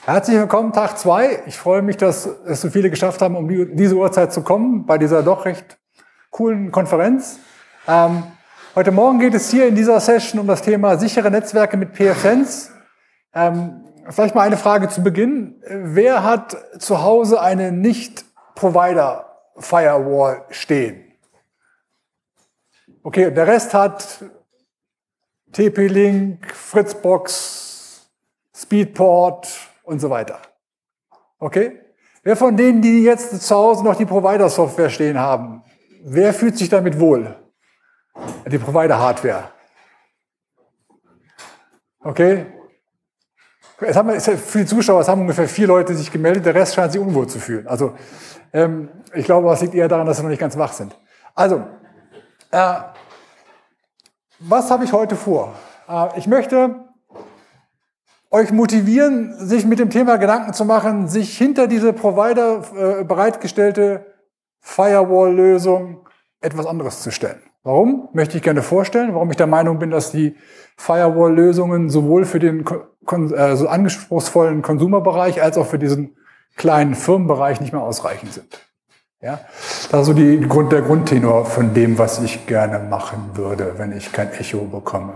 Herzlich willkommen, Tag 2. Ich freue mich, dass es so viele geschafft haben, um diese Uhrzeit zu kommen, bei dieser doch recht coolen Konferenz. Heute Morgen geht es hier in dieser Session um das Thema sichere Netzwerke mit pfSense. Vielleicht mal eine Frage zu Beginn. Wer hat zu Hause eine Nicht-Provider-Firewall stehen? Okay, der Rest hat TP-Link, Fritzbox, Speedport und so weiter. Okay? Wer von denen, die jetzt zu Hause noch die Provider-Software stehen haben, wer fühlt sich damit wohl? Die Provider-Hardware. Okay? Für die Zuschauer, es haben ungefähr 4 Leute sich gemeldet, der Rest scheint sich unwohl zu fühlen. Also, ich glaube, das liegt eher daran, dass sie noch nicht ganz wach sind. Also, was habe ich heute vor? Ich möchte euch motivieren, sich mit dem Thema Gedanken zu machen, sich hinter diese Provider bereitgestellte Firewall-Lösung etwas anderes zu stellen. Warum? Möchte ich gerne vorstellen, warum ich der Meinung bin, dass die Firewall-Lösungen sowohl für den so anspruchsvollen Konsumerbereich als auch für diesen kleinen Firmenbereich nicht mehr ausreichend sind. Ja? Das ist so der Grundtenor von dem, was ich gerne machen würde, wenn ich kein Echo bekomme.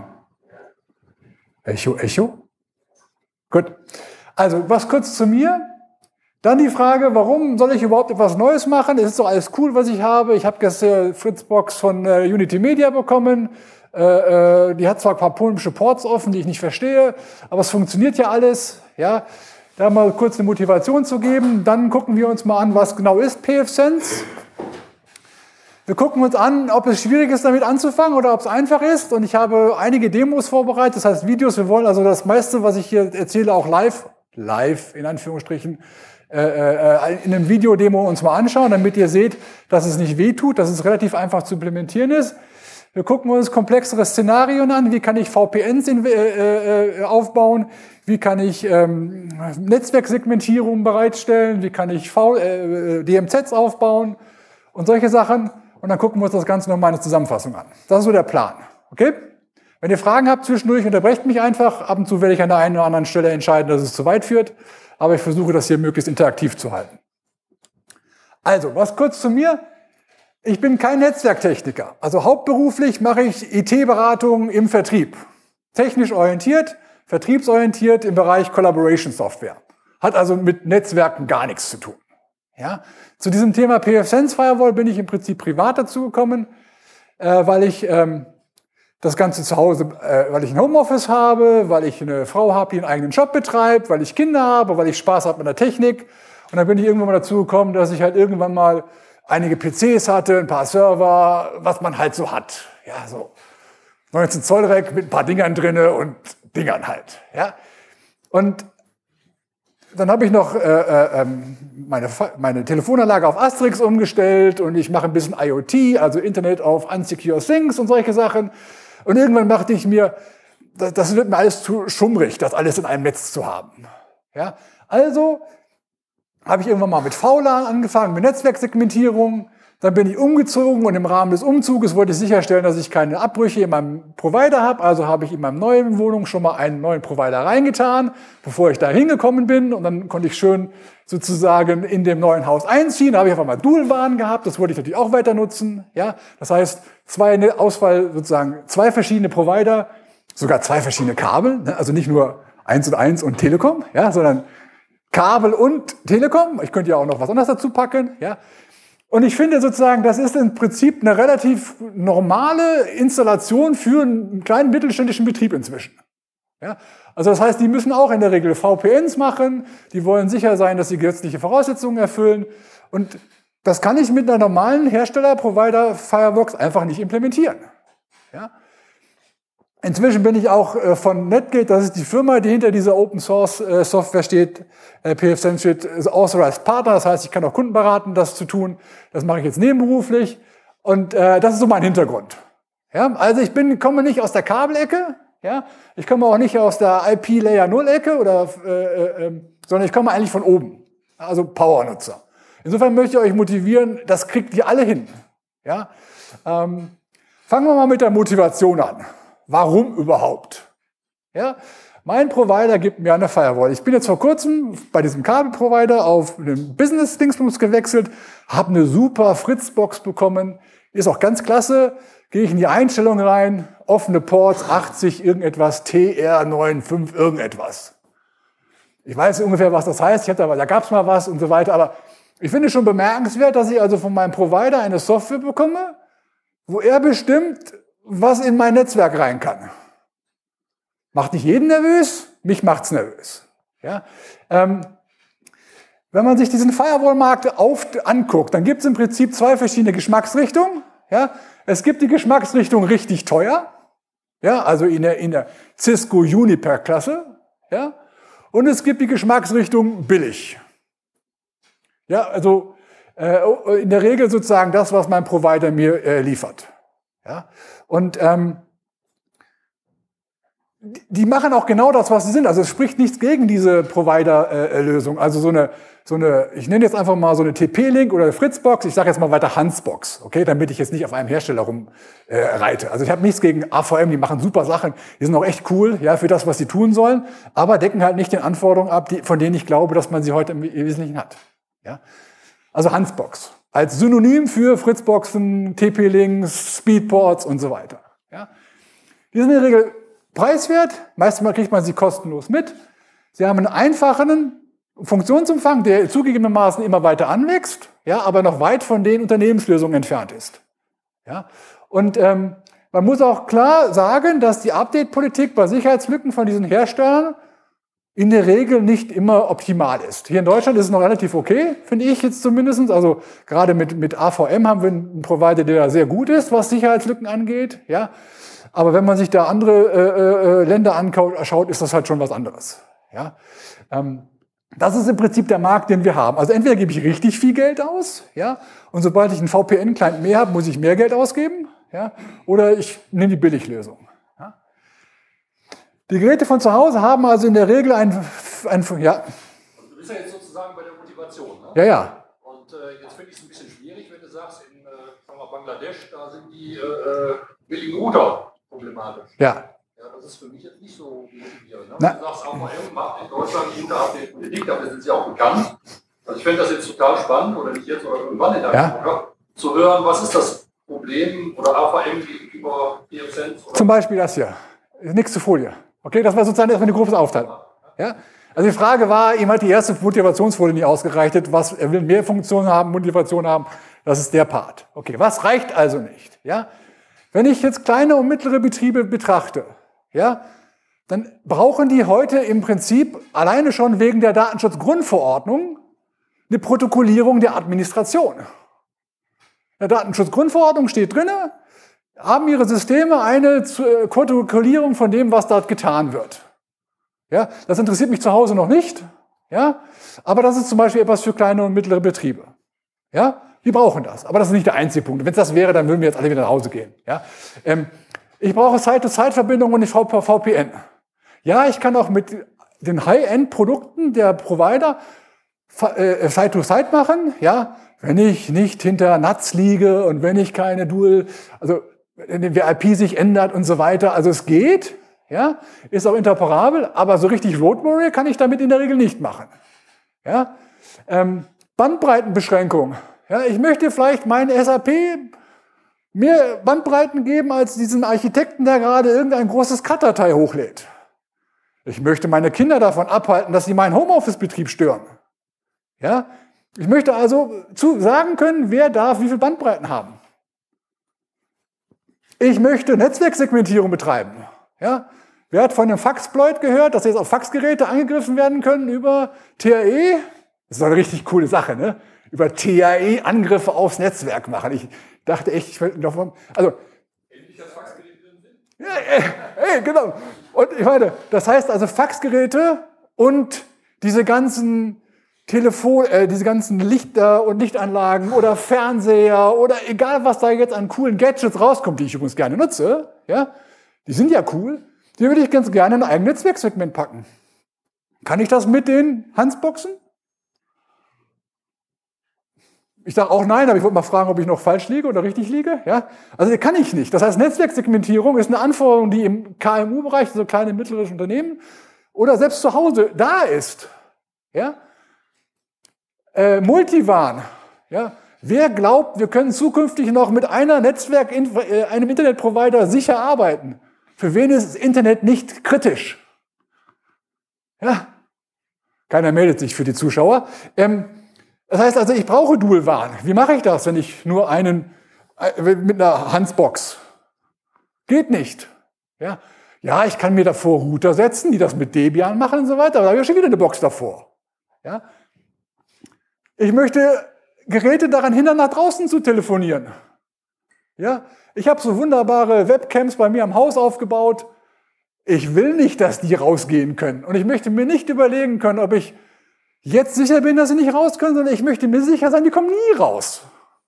Echo? Gut. Also, was kurz zu mir. Dann die Frage, warum soll ich überhaupt etwas Neues machen? Es ist doch alles cool, was ich habe. Ich habe gestern Fritzbox von Unity Media bekommen. Die hat zwar ein paar polnische Ports offen, die ich nicht verstehe, aber es funktioniert ja alles. Ja, da mal kurz eine Motivation zu geben. Dann gucken wir uns mal an, was genau ist pfSense. Wir gucken uns an, ob es schwierig ist, damit anzufangen oder ob es einfach ist. Und ich habe einige Demos vorbereitet, das heißt Videos. Wir wollen also das meiste, was ich hier erzähle, auch live in Anführungsstrichen, in einem Videodemo uns mal anschauen, damit ihr seht, dass es nicht wehtut, dass es relativ einfach zu implementieren ist. Wir gucken uns komplexere Szenarien an. Wie kann ich VPNs aufbauen? Wie kann ich Netzwerksegmentierung bereitstellen? Wie kann ich DMZs aufbauen? Und solche Sachen. Und dann gucken wir uns das Ganze nochmal in der Zusammenfassung an. Das ist so der Plan. Okay? Wenn ihr Fragen habt zwischendurch, unterbrecht mich einfach. Ab und zu werde ich an der einen oder anderen Stelle entscheiden, dass es zu weit führt. Aber ich versuche, das hier möglichst interaktiv zu halten. Also, was kurz zu mir. Ich bin kein Netzwerktechniker. Also hauptberuflich mache ich IT-Beratung im Vertrieb. Technisch orientiert, vertriebsorientiert im Bereich Collaboration Software. Hat also mit Netzwerken gar nichts zu tun. Ja? Zu diesem Thema pfSense Firewall bin ich im Prinzip privat dazu gekommen, weil ich das Ganze zu Hause, weil ich ein Homeoffice habe, weil ich eine Frau habe, die einen eigenen Job betreibt, weil ich Kinder habe, weil ich Spaß habe mit der Technik. Und dann bin ich irgendwann mal dazu gekommen, dass ich halt irgendwann mal einige PCs hatte, ein paar Server, was man halt so hat. Ja, so 19 Zoll Rack mit ein paar Dingern drinne und Dingern halt. Ja. Und dann habe ich noch meine Telefonanlage auf Asterix umgestellt und ich mache ein bisschen IoT, also Internet of Unsecure Things und solche Sachen. Und irgendwann dachte ich mir, das wird mir alles zu schummrig, das alles in einem Netz zu haben. Ja? Also habe ich irgendwann mal mit VLAN angefangen, mit Netzwerksegmentierung. Dann bin ich umgezogen und im Rahmen des Umzuges wollte ich sicherstellen, dass ich keine Abbrüche in meinem Provider habe. Also habe ich in meiner neuen Wohnung schon mal einen neuen Provider reingetan, bevor ich da hingekommen bin. Und dann konnte ich schön sozusagen in dem neuen Haus einziehen. Da habe ich einfach mal Dual-WAN gehabt. Das wollte ich natürlich auch weiter nutzen. Ja, das heißt, zwei verschiedene Provider, sogar 2 verschiedene Kabel. Ne? Also nicht nur 1 und 1 und Telekom, ja, sondern Kabel und Telekom. Ich könnte ja auch noch was anderes dazu packen. Ja. Und ich finde sozusagen, das ist im Prinzip eine relativ normale Installation für einen kleinen mittelständischen Betrieb inzwischen. Ja? Also das heißt, die müssen auch in der Regel VPNs machen, die wollen sicher sein, dass sie gesetzliche Voraussetzungen erfüllen. Und das kann ich mit einer normalen Hersteller-Provider-Firewalls einfach nicht implementieren. Ja? Inzwischen bin ich auch von Netgate, das ist die Firma, die hinter dieser Open-Source-Software steht, pfSense steht, Authorized Partner, das heißt, ich kann auch Kunden beraten, das zu tun. Das mache ich jetzt nebenberuflich und das ist so mein Hintergrund. Ja? Also ich komme nicht aus der Kabelecke, ja? Ich komme auch nicht aus der IP-Layer-0-Ecke, sondern ich komme eigentlich von oben, also Power-Nutzer. Insofern möchte ich euch motivieren, das kriegt ihr alle hin. Ja? Fangen wir mal mit der Motivation an. Warum überhaupt? Ja? Mein Provider gibt mir eine Firewall. Ich bin jetzt vor kurzem bei diesem Kabelprovider auf einen Business-Dingsbums gewechselt, habe eine super Fritzbox bekommen, ist auch ganz klasse. Gehe ich in die Einstellung rein, offene Ports, 80 irgendetwas, TR95 irgendetwas. Ich weiß ungefähr, was das heißt, da gab es mal was und so weiter, aber ich finde es schon bemerkenswert, dass ich also von meinem Provider eine Software bekomme, wo er bestimmt, was in mein Netzwerk rein kann. Macht nicht jeden nervös, mich macht's nervös. Ja? Wenn man sich diesen Firewall-Markt anguckt, dann gibt es im Prinzip zwei verschiedene Geschmacksrichtungen. Ja? Es gibt die Geschmacksrichtung richtig teuer, ja? Also in der Cisco-Juniper-Klasse. Ja? Und es gibt die Geschmacksrichtung billig. Ja, also in der Regel sozusagen das, was mein Provider mir liefert. Ja? Und die machen auch genau das, was sie sind. Also es spricht nichts gegen diese Provider-Lösung. Also so eine, ich nenne jetzt einfach mal so eine TP-Link oder eine Fritzbox, ich sage jetzt mal weiter Hansbox, okay, damit ich jetzt nicht auf einem Hersteller rumreite. Also ich habe nichts gegen AVM, die machen super Sachen, die sind auch echt cool, ja, für das, was sie tun sollen, aber decken halt nicht den Anforderungen ab, von denen ich glaube, dass man sie heute im Wesentlichen hat. Ja? Also Hansbox als Synonym für Fritzboxen, TP-Links, Speedports und so weiter. Ja? Die sind in der Regel preiswert, meistens Mal kriegt man sie kostenlos mit. Sie haben einen einfachen Funktionsumfang, der zugegebenermaßen immer weiter anwächst, ja, aber noch weit von den Unternehmenslösungen entfernt ist. Ja? Und man muss auch klar sagen, dass die Update-Politik bei Sicherheitslücken von diesen Herstellern in der Regel nicht immer optimal ist. Hier in Deutschland ist es noch relativ okay, finde ich jetzt zumindest. Also gerade mit AVM haben wir einen Provider, der sehr gut ist, was Sicherheitslücken angeht. Ja? Aber wenn man sich da andere Länder anschaut, ist das halt schon was anderes. Ja? Das ist im Prinzip der Markt, den wir haben. Also entweder gebe ich richtig viel Geld aus, ja, und sobald ich einen VPN-Client mehr habe, muss ich mehr Geld ausgeben, ja, oder ich nehme die Billiglösung. Ja. Die Geräte von zu Hause haben also in der Regel ja. Du bist ja jetzt sozusagen bei der Motivation, ne? Ja, ja. Und jetzt finde ich es ein bisschen schwierig, wenn du sagst, in Bangladesch, da sind die billigen Router problematisch. Ja. Ja, das ist für mich jetzt nicht so motivierend. Ne? Du sagst, AVM macht in Deutschland gute Update-Politik, dafür sind sie auch bekannt. Also ich fände das jetzt total spannend, oder nicht jetzt, oder irgendwann in der Woche, zu hören, was ist das Problem oder AVM gegenüber DMZ? Zum Beispiel das hier. Nächste Folie. Okay, das war sozusagen erstmal eine große Aufteilung. Ja? Also die Frage war, ihm hat die erste Motivationsfolie nicht ausgereicht, er will mehr Funktionen haben, Motivation haben, das ist der Part. Okay, was reicht also nicht? Ja? Wenn ich jetzt kleine und mittlere Betriebe betrachte, ja, dann brauchen die heute im Prinzip alleine schon wegen der Datenschutzgrundverordnung eine Protokollierung der Administration. In der Datenschutzgrundverordnung steht drin, haben ihre Systeme eine Protokollierung von dem, was dort getan wird. Ja, das interessiert mich zu Hause noch nicht, ja, aber das ist zum Beispiel etwas für kleine und mittlere Betriebe. Ja, die brauchen das, aber das ist nicht der einzige Punkt. Wenn es das wäre, dann würden wir jetzt alle wieder nach Hause gehen. Ja. Ich brauche Site-to-Site-Verbindung und nicht VPN. Ja, ich kann auch mit den High-End-Produkten der Provider Site-to-Site machen, ja, wenn ich nicht hinter NATs liege und wenn ich keine also wenn der VIP sich ändert und so weiter. Also es geht, ja, ist auch interoperabel, aber so richtig Road Warrior kann ich damit in der Regel nicht machen. Ja, Bandbreitenbeschränkung. Ja, ich möchte vielleicht meinen SAP mehr Bandbreiten geben als diesen Architekten, der gerade irgendein großes Cut-Datei hochlädt. Ich möchte meine Kinder davon abhalten, dass sie meinen Homeoffice-Betrieb stören. Ja? Ich möchte also sagen können, wer darf wie viele Bandbreiten haben. Ich möchte Netzwerksegmentierung betreiben. Ja? Wer hat von dem Faxploit gehört, dass jetzt auch Faxgeräte angegriffen werden können über TAE? Das ist doch eine richtig coole Sache, ne? Über TAE Angriffe aufs Netzwerk machen. Ich dachte echt, ich wollte noch mal, also ähnlich als Faxgeräte sind. Ja, genau. Und ich meine, das heißt also Faxgeräte und diese ganzen diese ganzen Lichter und Lichtanlagen oder Fernseher oder egal, was da jetzt an coolen Gadgets rauskommt, die ich übrigens gerne nutze, ja, die sind ja cool, die würde ich ganz gerne in ein eigenes Netzwerksegment packen. Kann ich das mit den Hansboxen? Ich sage auch nein, aber ich wollte mal fragen, ob ich noch falsch liege oder richtig liege. Ja? Also kann ich nicht. Das heißt, Netzwerksegmentierung ist eine Anforderung, die im KMU-Bereich, so kleine mittlere Unternehmen, oder selbst zu Hause da ist. Ja? Multivan. Ja? Wer glaubt, wir können zukünftig noch mit einem Internetprovider sicher arbeiten? Für wen ist das Internet nicht kritisch? Ja? Keiner meldet sich für die Zuschauer. Das heißt also, ich brauche Dual-WAN. Wie mache ich das, wenn ich nur mit einer Hansbox? Geht nicht. Ja? Ja, ich kann mir davor Router setzen, die das mit Debian machen und so weiter, aber da habe ich schon wieder eine Box davor. Ja? Ich möchte Geräte daran hindern, nach draußen zu telefonieren. Ja? Ich habe so wunderbare Webcams bei mir am Haus aufgebaut. Ich will nicht, dass die rausgehen können. Und ich möchte mir nicht überlegen können, ob ich jetzt sicher bin, dass sie nicht raus können, sondern ich möchte mir sicher sein, die kommen nie raus.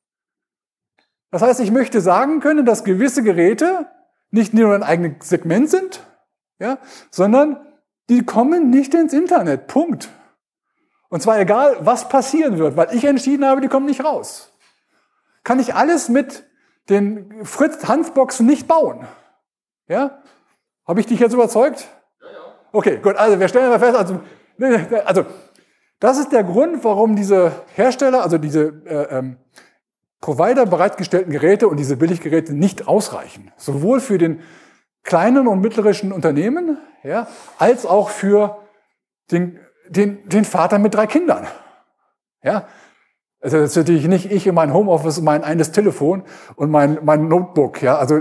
Das heißt, ich möchte sagen können, dass gewisse Geräte nicht nur ein eigenes Segment sind, ja, sondern die kommen nicht ins Internet. Punkt. Und zwar egal, was passieren wird, weil ich entschieden habe, die kommen nicht raus. Kann ich alles mit den Fritz-Hansboxen nicht bauen? Ja? Habe ich dich jetzt überzeugt? Ja. Okay, gut, also wir stellen mal fest, also das ist der Grund, warum diese Hersteller, also diese Provider bereitgestellten Geräte und diese Billiggeräte nicht ausreichen. Sowohl für den kleinen und mittleren Unternehmen, ja, als auch für den Vater mit 3 Kindern. Ja? Also das ist natürlich nicht ich in mein Homeoffice und mein eines Telefon und mein Notebook, ja, also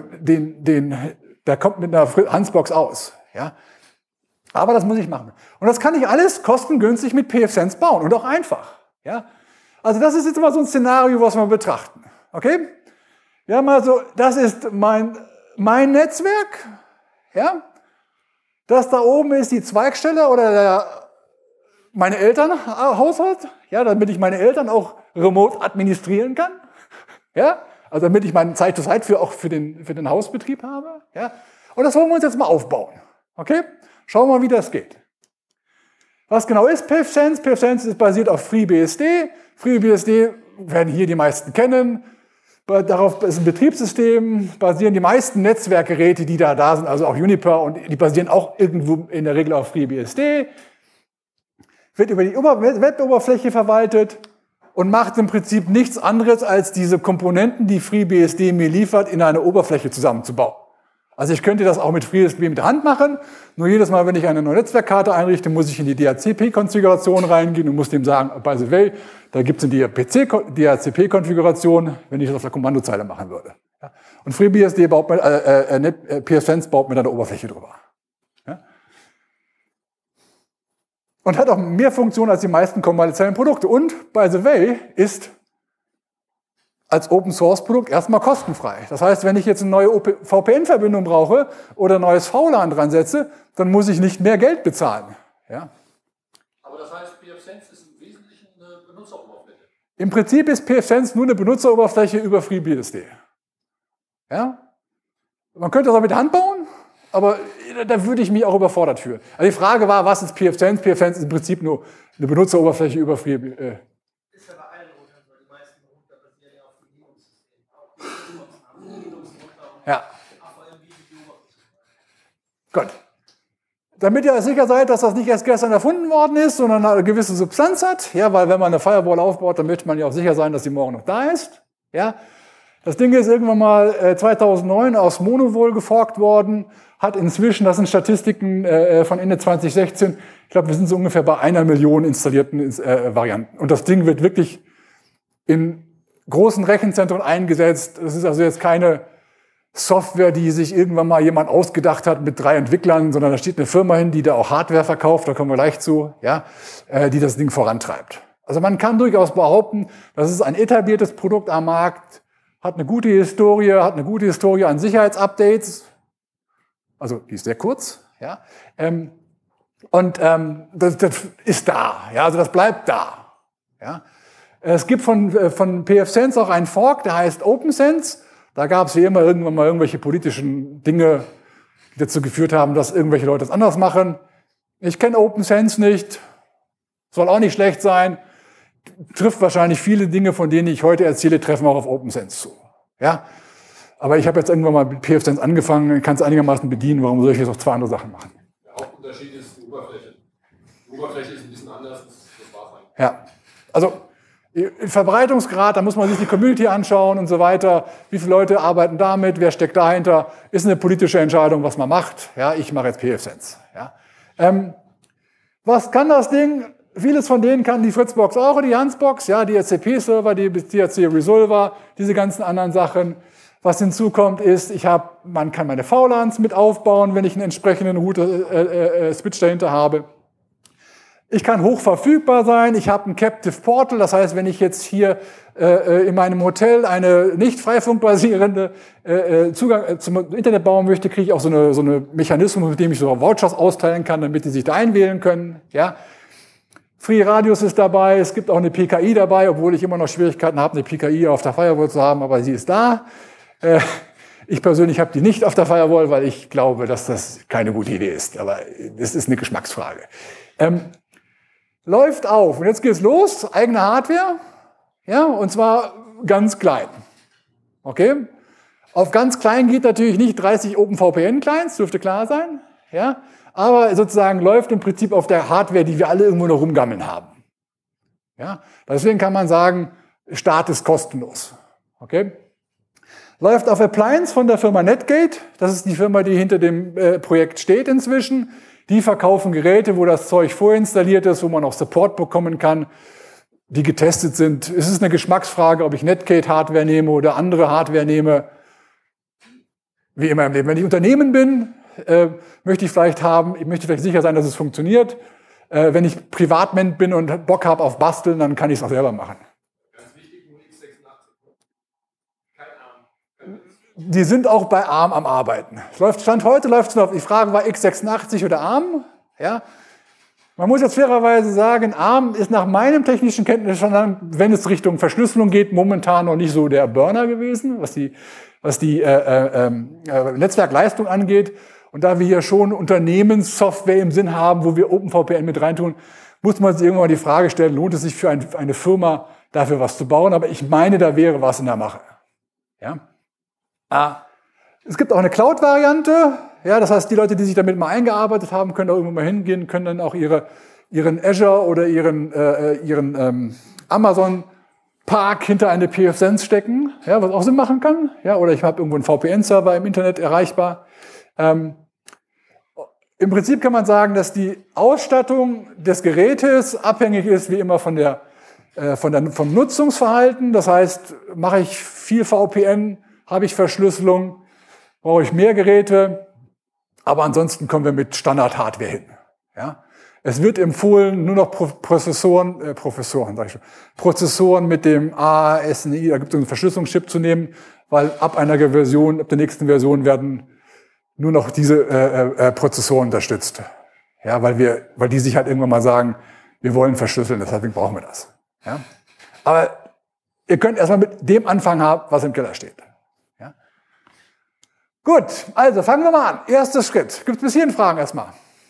der kommt mit einer Hansbox aus, ja. Aber das muss ich machen. Und das kann ich alles kostengünstig mit pfSense bauen und auch einfach, ja. Also das ist jetzt mal so ein Szenario, was wir betrachten, okay? Ja, mal so, das ist mein Netzwerk, ja. Das da oben ist die Zweigstelle oder meine Elternhaushalt, ja, damit ich meine Eltern auch remote administrieren kann, ja, also damit ich meine Zeit-to-Zeit auch für den Hausbetrieb habe, ja, und das wollen wir uns jetzt mal aufbauen, okay? Schauen wir mal, wie das geht. Was genau ist pfSense? pfSense ist basiert auf FreeBSD. FreeBSD werden hier die meisten kennen. Darauf ist ein Betriebssystem, basieren die meisten Netzwerkgeräte, die da sind, also auch Juniper, und die basieren auch irgendwo in der Regel auf FreeBSD. Wird über die Web-Oberfläche verwaltet und macht im Prinzip nichts anderes, als diese Komponenten, die FreeBSD mir liefert, in eine Oberfläche zusammenzubauen. Also ich könnte das auch mit FreeBSD mit der Hand machen, nur jedes Mal, wenn ich eine neue Netzwerkkarte einrichte, muss ich in die DHCP-Konfiguration reingehen und muss dem sagen, by the way, da gibt es eine DHCP-Konfiguration, wenn ich das auf der Kommandozeile machen würde. Und FreeBSD pfSense baut mit einer Oberfläche drüber. Und hat auch mehr Funktionen als die meisten kommerziellen Produkte. Und, by the way, ist als Open-Source-Produkt erstmal kostenfrei. Das heißt, wenn ich jetzt eine neue VPN-Verbindung brauche oder ein neues VLAN dran setze, dann muss ich nicht mehr Geld bezahlen. Ja? Aber das heißt, pfSense ist im Wesentlichen eine Benutzeroberfläche? Im Prinzip ist pfSense nur eine Benutzeroberfläche über FreeBSD. Ja? Man könnte das auch mit der Hand bauen, aber da würde ich mich auch überfordert fühlen. Also die Frage war, was ist pfSense? pfSense ist im Prinzip nur eine Benutzeroberfläche über FreeBSD. Ist ja bei allen Routern so, die meisten Router basieren ja auf Linux-Systemen. Ja. Gut. Damit ihr sicher seid, dass das nicht erst gestern erfunden worden ist, sondern eine gewisse Substanz hat, ja, weil wenn man eine Firewall aufbaut, dann möchte man ja auch sicher sein, dass die morgen noch da ist. Ja. Das Ding ist irgendwann mal 2009 aus Monovol geforkt worden, hat inzwischen, das sind Statistiken von Ende 2016, ich glaube, wir sind so ungefähr bei 1 Million installierten Varianten. Und das Ding wird wirklich in großen Rechenzentren eingesetzt. Das ist also jetzt keine Software, die sich irgendwann mal jemand ausgedacht hat mit 3 Entwicklern, sondern da steht eine Firma hin, die da auch Hardware verkauft, da kommen wir gleich zu, ja, die das Ding vorantreibt. Also man kann durchaus behaupten, das ist ein etabliertes Produkt am Markt, hat eine gute Historie an Sicherheitsupdates, also die ist sehr kurz, ja, das ist da, ja, also das bleibt da, ja. Es gibt von pfSense auch einen Fork, der heißt OpenSense. Da gab es wie immer irgendwann mal irgendwelche politischen Dinge, die dazu geführt haben, dass irgendwelche Leute das anders machen. Ich kenne OpenSense nicht, soll auch nicht schlecht sein, trifft wahrscheinlich viele Dinge, von denen ich heute erzähle, treffen auch auf OpenSense zu. Ja? Aber ich habe jetzt irgendwann mal mit pfSense angefangen, kann es einigermaßen bedienen, warum soll ich jetzt noch 2 andere Sachen machen? Der Hauptunterschied ist die Oberfläche. Die Oberfläche ist ein bisschen anders, das war's eigentlich. Ja, also Verbreitungsgrad, da muss man sich die Community anschauen und so weiter. Wie viele Leute arbeiten damit? Wer steckt dahinter? Ist eine politische Entscheidung, was man macht. Ja, ich mache jetzt pfSense. Ja. Was kann das Ding? Vieles von denen kann die Fritzbox auch, die Hansbox, ja, die SCP-Server, die DHC Resolver, diese ganzen anderen Sachen. Was hinzukommt ist, man kann meine VLANs mit aufbauen, wenn ich einen entsprechenden Router-Switch dahinter habe. Ich kann hoch verfügbar sein, ich habe ein Captive Portal, das heißt, wenn ich jetzt hier in meinem Hotel eine nicht freifunkbasierende Zugang zum Internet bauen möchte, kriege ich auch so eine Mechanismus, mit dem ich so Vouchers austeilen kann, damit die sich da einwählen können. Ja. Free Radius ist dabei, es gibt auch eine PKI dabei, obwohl ich immer noch Schwierigkeiten habe, eine PKI auf der Firewall zu haben, aber sie ist da. Ich persönlich habe die nicht auf der Firewall, weil ich glaube, dass das keine gute Idee ist, aber das ist eine Geschmacksfrage. Läuft auf. Und jetzt geht's los, eigene Hardware, ja, und zwar ganz klein. Okay? Auf ganz klein geht natürlich nicht 30 OpenVPN-Clients, dürfte klar sein, ja, aber sozusagen läuft im Prinzip auf der Hardware, die wir alle irgendwo noch rumgammeln haben. Ja? Deswegen kann man sagen, Start ist kostenlos. Okay? Läuft auf Appliance von der Firma Netgate, das ist die Firma, die hinter dem Projekt steht inzwischen. Die verkaufen Geräte, wo das Zeug vorinstalliert ist, wo man auch Support bekommen kann, die getestet sind. Es ist eine Geschmacksfrage, ob ich Netgate-Hardware nehme oder andere Hardware nehme. Wie immer im Leben. Wenn ich Unternehmen bin, möchte ich vielleicht sicher sein, dass es funktioniert. Wenn ich Privatmensch bin und Bock habe auf Basteln, dann kann ich es auch selber machen. Ganz wichtig, nur x86. Kein ARM. Die sind auch bei ARM am Arbeiten. Stand heute läuft es noch. Die Frage war x86 oder ARM. Ja. Man muss jetzt fairerweise sagen, ARM ist nach meinem technischen Kenntnisstand, wenn es Richtung Verschlüsselung geht, momentan noch nicht so der Burner gewesen, was die Netzwerkleistung angeht. Und da wir hier schon Unternehmenssoftware im Sinn haben, wo wir OpenVPN mit reintun, muss man sich irgendwann mal die Frage stellen, lohnt es sich für eine Firma dafür was zu bauen? Aber ich meine, da wäre was in der Mache. Ja. Es gibt auch eine Cloud-Variante. Ja, das heißt, die Leute, die sich damit mal eingearbeitet haben, können da irgendwo mal hingehen, können dann auch ihren Azure oder ihren Amazon-Park hinter eine pfSense stecken, ja, was auch Sinn machen kann. Ja, oder ich habe irgendwo einen VPN-Server im Internet erreichbar. Im Prinzip kann man sagen, dass die Ausstattung des Gerätes abhängig ist, wie immer vom Nutzungsverhalten. Das heißt, mache ich viel VPN, habe ich Verschlüsselung, brauche ich mehr Geräte, aber ansonsten kommen wir mit Standard-Hardware hin. Ja? Es wird empfohlen, nur noch Prozessoren mit dem ASNI, da gibt es einen Verschlüsselungschip zu nehmen, weil ab der nächsten Version werden nur noch diese Prozessoren unterstützt. Ja, weil die sich halt irgendwann mal sagen, wir wollen verschlüsseln, deswegen brauchen wir das. Ja? Aber ihr könnt erstmal mit dem anfangen haben, was im Keller steht. Ja? Gut, also fangen wir mal an. Erster Schritt. Gibt es bis hierhin Fragen erstmal?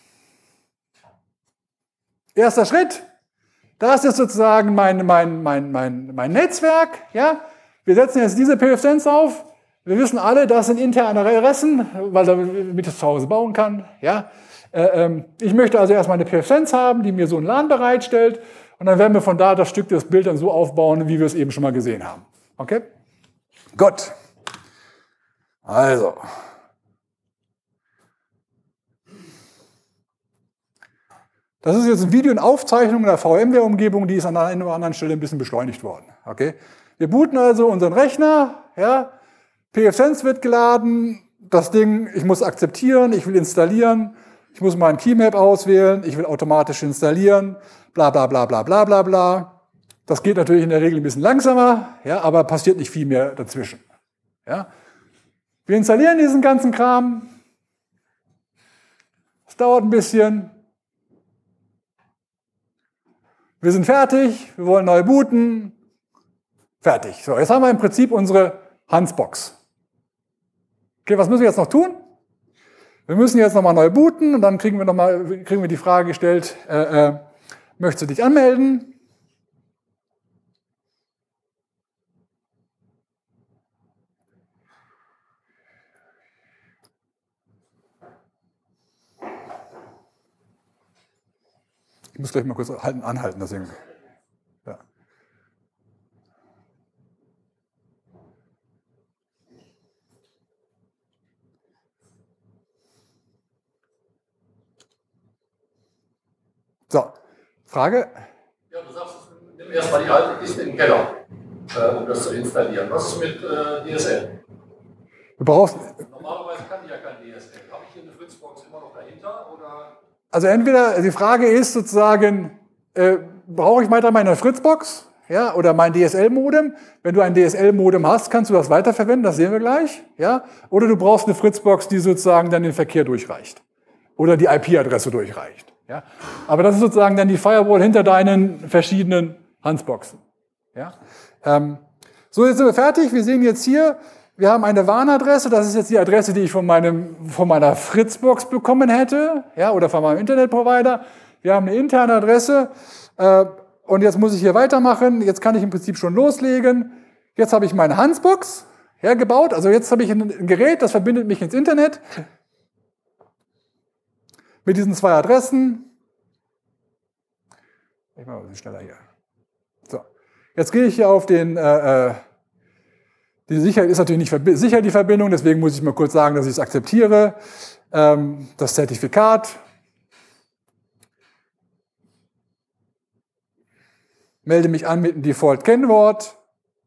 Erster Schritt. Das ist sozusagen mein Netzwerk. Ja? Wir setzen jetzt diese pfSense auf. Wir wissen alle, das sind interne Adressen, weil damit ich das zu Hause bauen kann. Ja? Ich möchte also erstmal eine pfSense haben, die mir so ein LAN bereitstellt. Und dann werden wir von da das Stück des Bild dann so aufbauen, wie wir es eben schon mal gesehen haben. Okay? Gut. Also. Das ist jetzt ein Video in Aufzeichnung der VMware-Umgebung, die ist an einer oder anderen Stelle ein bisschen beschleunigt worden. Okay? Wir booten also unseren Rechner, ja? pfSense wird geladen, das Ding, ich muss akzeptieren, ich will installieren, ich muss mal ein Keymap auswählen, ich will automatisch installieren, bla bla bla bla bla bla bla. Das geht natürlich in der Regel ein bisschen langsamer, ja, aber passiert nicht viel mehr dazwischen. Ja. Wir installieren diesen ganzen Kram. Es dauert ein bisschen. Wir sind fertig, wir wollen neu booten. Fertig. So, jetzt haben wir im Prinzip unsere Hansbox. Okay, was müssen wir jetzt noch tun? Wir müssen jetzt nochmal neu booten und dann kriegen wir die Frage gestellt, möchtest du dich anmelden? Ich muss gleich mal kurz anhalten, deswegen. Ja. So, Frage? Ja, du sagst, nimm erstmal die alte Kiste in den Keller, um das zu installieren. Was ist mit DSL? Du brauchst. Normalerweise kann die ja kein DSL. Habe ich hier eine Fritzbox immer noch dahinter? Oder? Also entweder, die Frage ist sozusagen, brauche ich weiter meine Fritzbox, ja, oder mein DSL-Modem? Wenn du ein DSL-Modem hast, kannst du das weiterverwenden, das sehen wir gleich. Ja? Oder du brauchst eine Fritzbox, die sozusagen dann den Verkehr durchreicht. Oder die IP-Adresse durchreicht. Ja? Aber das ist sozusagen dann die Firewall hinter deinen verschiedenen Hansboxen. Ja? So, jetzt sind wir fertig. Wir sehen jetzt hier, wir haben eine WAN-Adresse. Das ist jetzt die Adresse, die ich von meiner Fritzbox bekommen hätte, ja, oder von meinem Internetprovider. Wir haben eine interne Adresse. Und jetzt muss ich hier weitermachen. Jetzt kann ich im Prinzip schon loslegen. Jetzt habe ich meine Hansbox hergebaut. Also jetzt habe ich ein Gerät, das verbindet mich ins Internet. Mit diesen zwei Adressen. Ich mache mal ein bisschen schneller hier. So. Jetzt gehe ich hier auf den, die Sicherheit ist natürlich nicht sicher, die Verbindung, deswegen muss ich mal kurz sagen, dass ich es akzeptiere. Das Zertifikat. Melde mich an mit dem Default-Kennwort.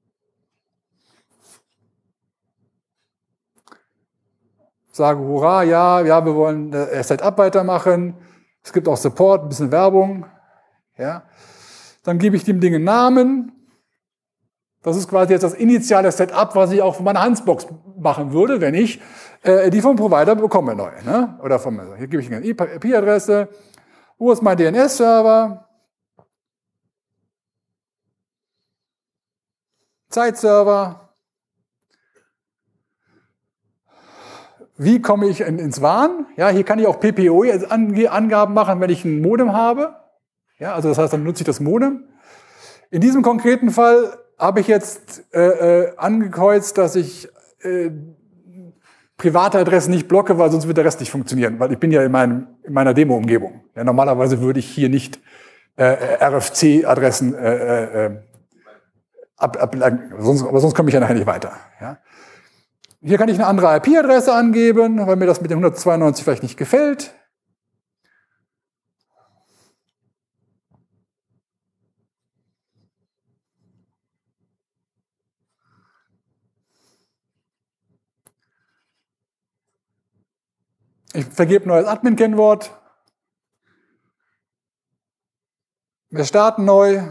Sage Hurra, ja, wir wollen Setup weitermachen. Es gibt auch Support, ein bisschen Werbung. Ja. Dann gebe ich dem Ding einen Namen. Das ist quasi jetzt das initiale Setup, was ich auch von meiner Hansbox machen würde, wenn ich die vom Provider bekomme neu. Ne? Oder hier gebe ich eine IP-Adresse. Wo ist mein DNS-Server? Zeitserver. Wie komme ich ins WAN? Ja, hier kann ich auch PPO-Angaben machen, wenn ich ein Modem habe. Ja, also das heißt, dann nutze ich das Modem. In diesem konkreten Fall habe ich jetzt angekreuzt, dass ich private Adressen nicht blocke, weil sonst wird der Rest nicht funktionieren, weil ich bin ja in meiner Demo-Umgebung. Ja, normalerweise würde ich hier nicht RFC-Adressen aber sonst komme ich ja nachher nicht weiter. Ja. Hier kann ich eine andere IP-Adresse angeben, weil mir das mit den 192 vielleicht nicht gefällt. Ich vergebe ein neues Admin-Kennwort. Wir starten neu.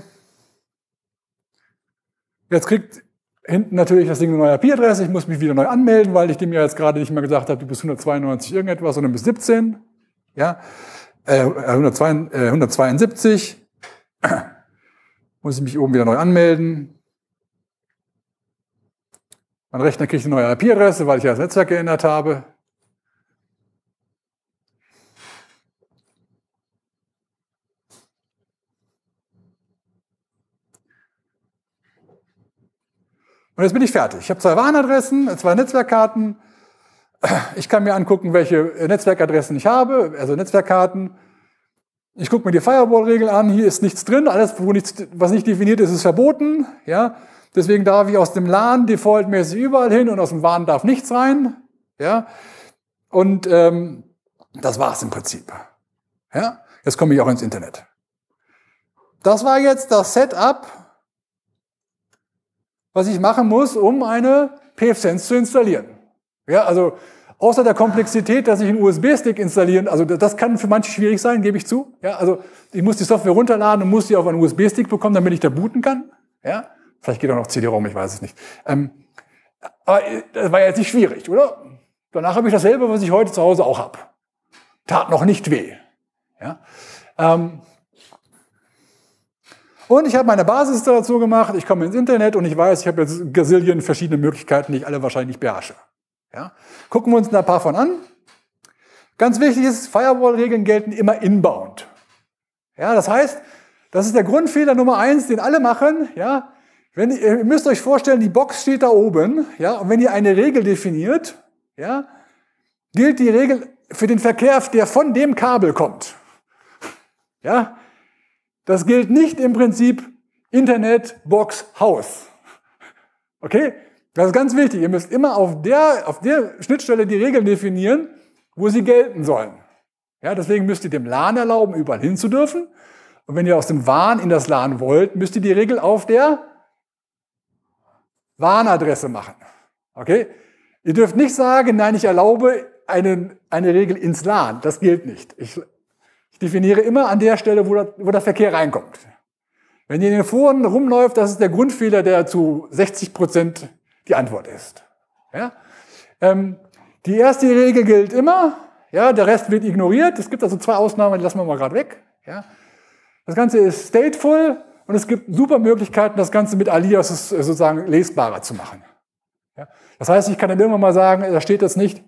Jetzt kriegt hinten natürlich das Ding eine neue IP-Adresse. Ich muss mich wieder neu anmelden, weil ich dem ja jetzt gerade nicht mehr gesagt habe, du bist 192 irgendetwas, sondern bis 17. Ja, 172. Muss ich mich oben wieder neu anmelden. Mein Rechner kriegt eine neue IP-Adresse, weil ich ja das Netzwerk geändert habe. Und jetzt bin ich fertig. Ich habe 2 WAN-Adressen, 2 Netzwerkkarten. Ich kann mir angucken, welche Netzwerkadressen ich habe, also Netzwerkkarten. Ich gucke mir die Firewall-Regel an. Hier ist nichts drin. Alles, was nicht definiert ist, ist verboten. Ja? Deswegen darf ich aus dem LAN defaultmäßig überall hin und aus dem WAN darf nichts rein. Ja? Und das war's im Prinzip. Ja? Jetzt komme ich auch ins Internet. Das war jetzt das Setup, was ich machen muss, um eine pfSense zu installieren. Ja, also außer der Komplexität, dass ich einen USB-Stick installieren, also das kann für manche schwierig sein, gebe ich zu. Ja, also ich muss die Software runterladen und muss die auf einen USB-Stick bekommen, damit ich da booten kann. Ja, vielleicht geht auch noch CD-ROM, ich weiß es nicht. Aber das war jetzt nicht schwierig, oder? Danach habe ich dasselbe, was ich heute zu Hause auch habe. Tat noch nicht weh. Ja. Und ich habe meine Basisinstallation gemacht, ich komme ins Internet und ich weiß, ich habe jetzt Gazillion verschiedene Möglichkeiten, die ich alle wahrscheinlich nicht beherrsche. Ja? Gucken wir uns ein paar von an. Ganz wichtig ist, Firewall-Regeln gelten immer inbound. Ja, das heißt, das ist der Grundfehler Nummer 1, den alle machen. Ja? Ihr müsst euch vorstellen, die Box steht da oben, ja? Und wenn ihr eine Regel definiert, ja, gilt die Regel für den Verkehr, der von dem Kabel kommt. Ja? Das gilt nicht im Prinzip Internet, Box, Haus. Okay? Das ist ganz wichtig. Ihr müsst immer auf der Schnittstelle die Regeln definieren, wo sie gelten sollen. Ja, deswegen müsst ihr dem LAN erlauben, überall hin zu dürfen. Und wenn ihr aus dem WAN in das LAN wollt, müsst ihr die Regel auf der WAN-Adresse machen. Okay? Ihr dürft nicht sagen, nein, ich erlaube eine Regel ins LAN. Das gilt nicht. Ich definiere immer an der Stelle, wo der Verkehr reinkommt. Wenn ihr in den Foren rumläuft, das ist der Grundfehler, der zu 60% die Antwort ist. Ja? Die erste Regel gilt immer, ja, der Rest wird ignoriert. Es gibt also 2 Ausnahmen, die lassen wir mal gerade weg. Ja? Das Ganze ist stateful und es gibt super Möglichkeiten, das Ganze mit Aliases sozusagen lesbarer zu machen. Ja? Das heißt, ich kann dann irgendwann mal sagen, da steht jetzt nicht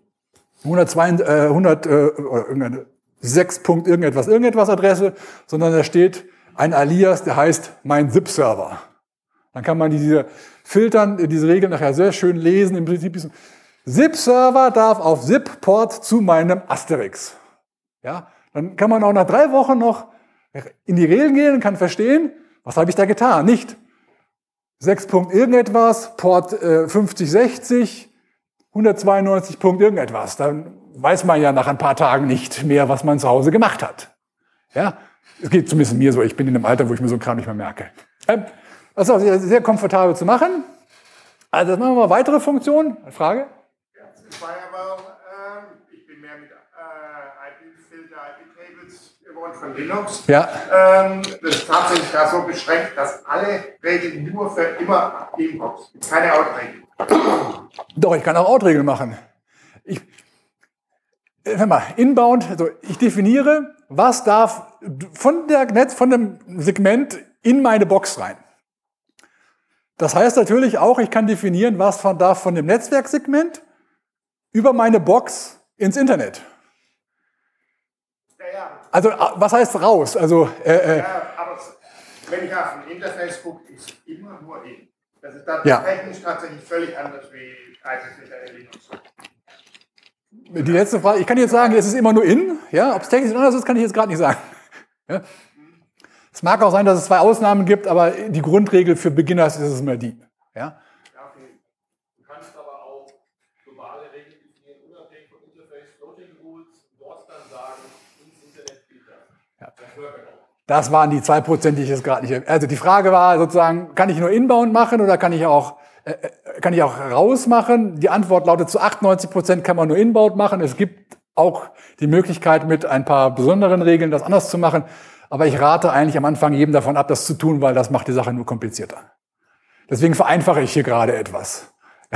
6. irgendetwas Adresse, sondern da steht ein Alias, der heißt mein ZIP-Server. Dann kann man diese filtern, diese Regeln nachher sehr schön lesen. Im Prinzip ist ZIP-Server darf auf ZIP-Port zu meinem Asterix. Ja, dann kann man auch nach 3 Wochen noch in die Regeln gehen und kann verstehen, was habe ich da getan. Nicht 6. irgendetwas, Port 5060, 192. irgendetwas. Dann weiß man ja nach ein paar Tagen nicht mehr, was man zu Hause gemacht hat. Ja, es geht zumindest mir so. Ich bin in einem Alter, wo ich mir so einen Kram nicht mehr merke. Das ist auch sehr, sehr komfortabel zu machen. Also, jetzt machen wir mal weitere Funktionen. Frage? Ja, Firewall, ich bin mehr mit IP-Filter, IP-Tables geworden von Linux. Ja. Das ist tatsächlich da so beschränkt, dass alle Regeln nur für immer Inbox. Keine Out-Regeln. Doch, ich kann auch Out-Regeln machen. Hör mal, inbound, also ich definiere, was darf von dem Segment in meine Box rein. Das heißt natürlich auch, ich kann definieren, was darf von dem Netzwerksegment über meine Box ins Internet. Ja. Also, was heißt raus? Also, ja, aber wenn ich auf ein Interface gucke, ist immer nur in. Das ist dann technisch tatsächlich völlig anders wie IP-Filter in Linux. Die letzte Frage, ich kann jetzt sagen, es ist immer nur in. Ja, ob es technisch anders ist, kann ich jetzt gerade nicht sagen. Ja. Es mag auch sein, dass es 2 Ausnahmen gibt, aber die Grundregel für Beginners ist es immer die. Ja? Okay. Du kannst aber auch globale Regeln definieren, unabhängig von Interface, Floating Rules, dort dann sagen, ins Internet geht das. Ja. Das waren die 2%, die ich jetzt gerade nicht. Also die Frage war sozusagen, kann ich nur inbound machen oder kann ich auch rausmachen? Die Antwort lautet, zu 98% kann man nur inbound machen. Es gibt auch die Möglichkeit, mit ein paar besonderen Regeln das anders zu machen. Aber ich rate eigentlich am Anfang jedem davon ab, das zu tun, weil das macht die Sache nur komplizierter. Deswegen vereinfache ich hier gerade etwas.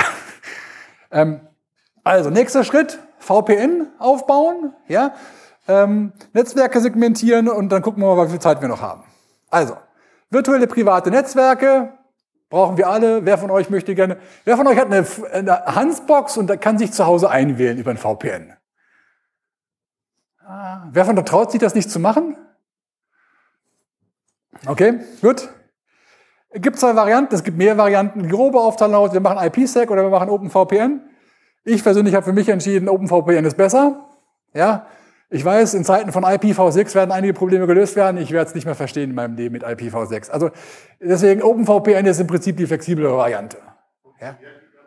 Also, nächster Schritt, VPN aufbauen, ja? Netzwerke segmentieren und dann gucken wir mal, wie viel Zeit wir noch haben. Also, virtuelle private Netzwerke brauchen wir alle. Wer von euch möchte gerne, wer von euch hat eine Hansbox und kann sich zu Hause einwählen über ein VPN? Wer von euch traut sich das nicht zu machen? Okay, gut. Es gibt 2 Varianten, es gibt mehr Varianten. Die grobe Aufteilung, wir machen IPsec oder wir machen OpenVPN. Ich persönlich habe für mich entschieden, OpenVPN ist besser. Ja, ich weiß, in Zeiten von IPv6 werden einige Probleme gelöst werden. Ich werde es nicht mehr verstehen in meinem Leben mit IPv6. Also deswegen OpenVPN ist im Prinzip die flexiblere Variante. Ja,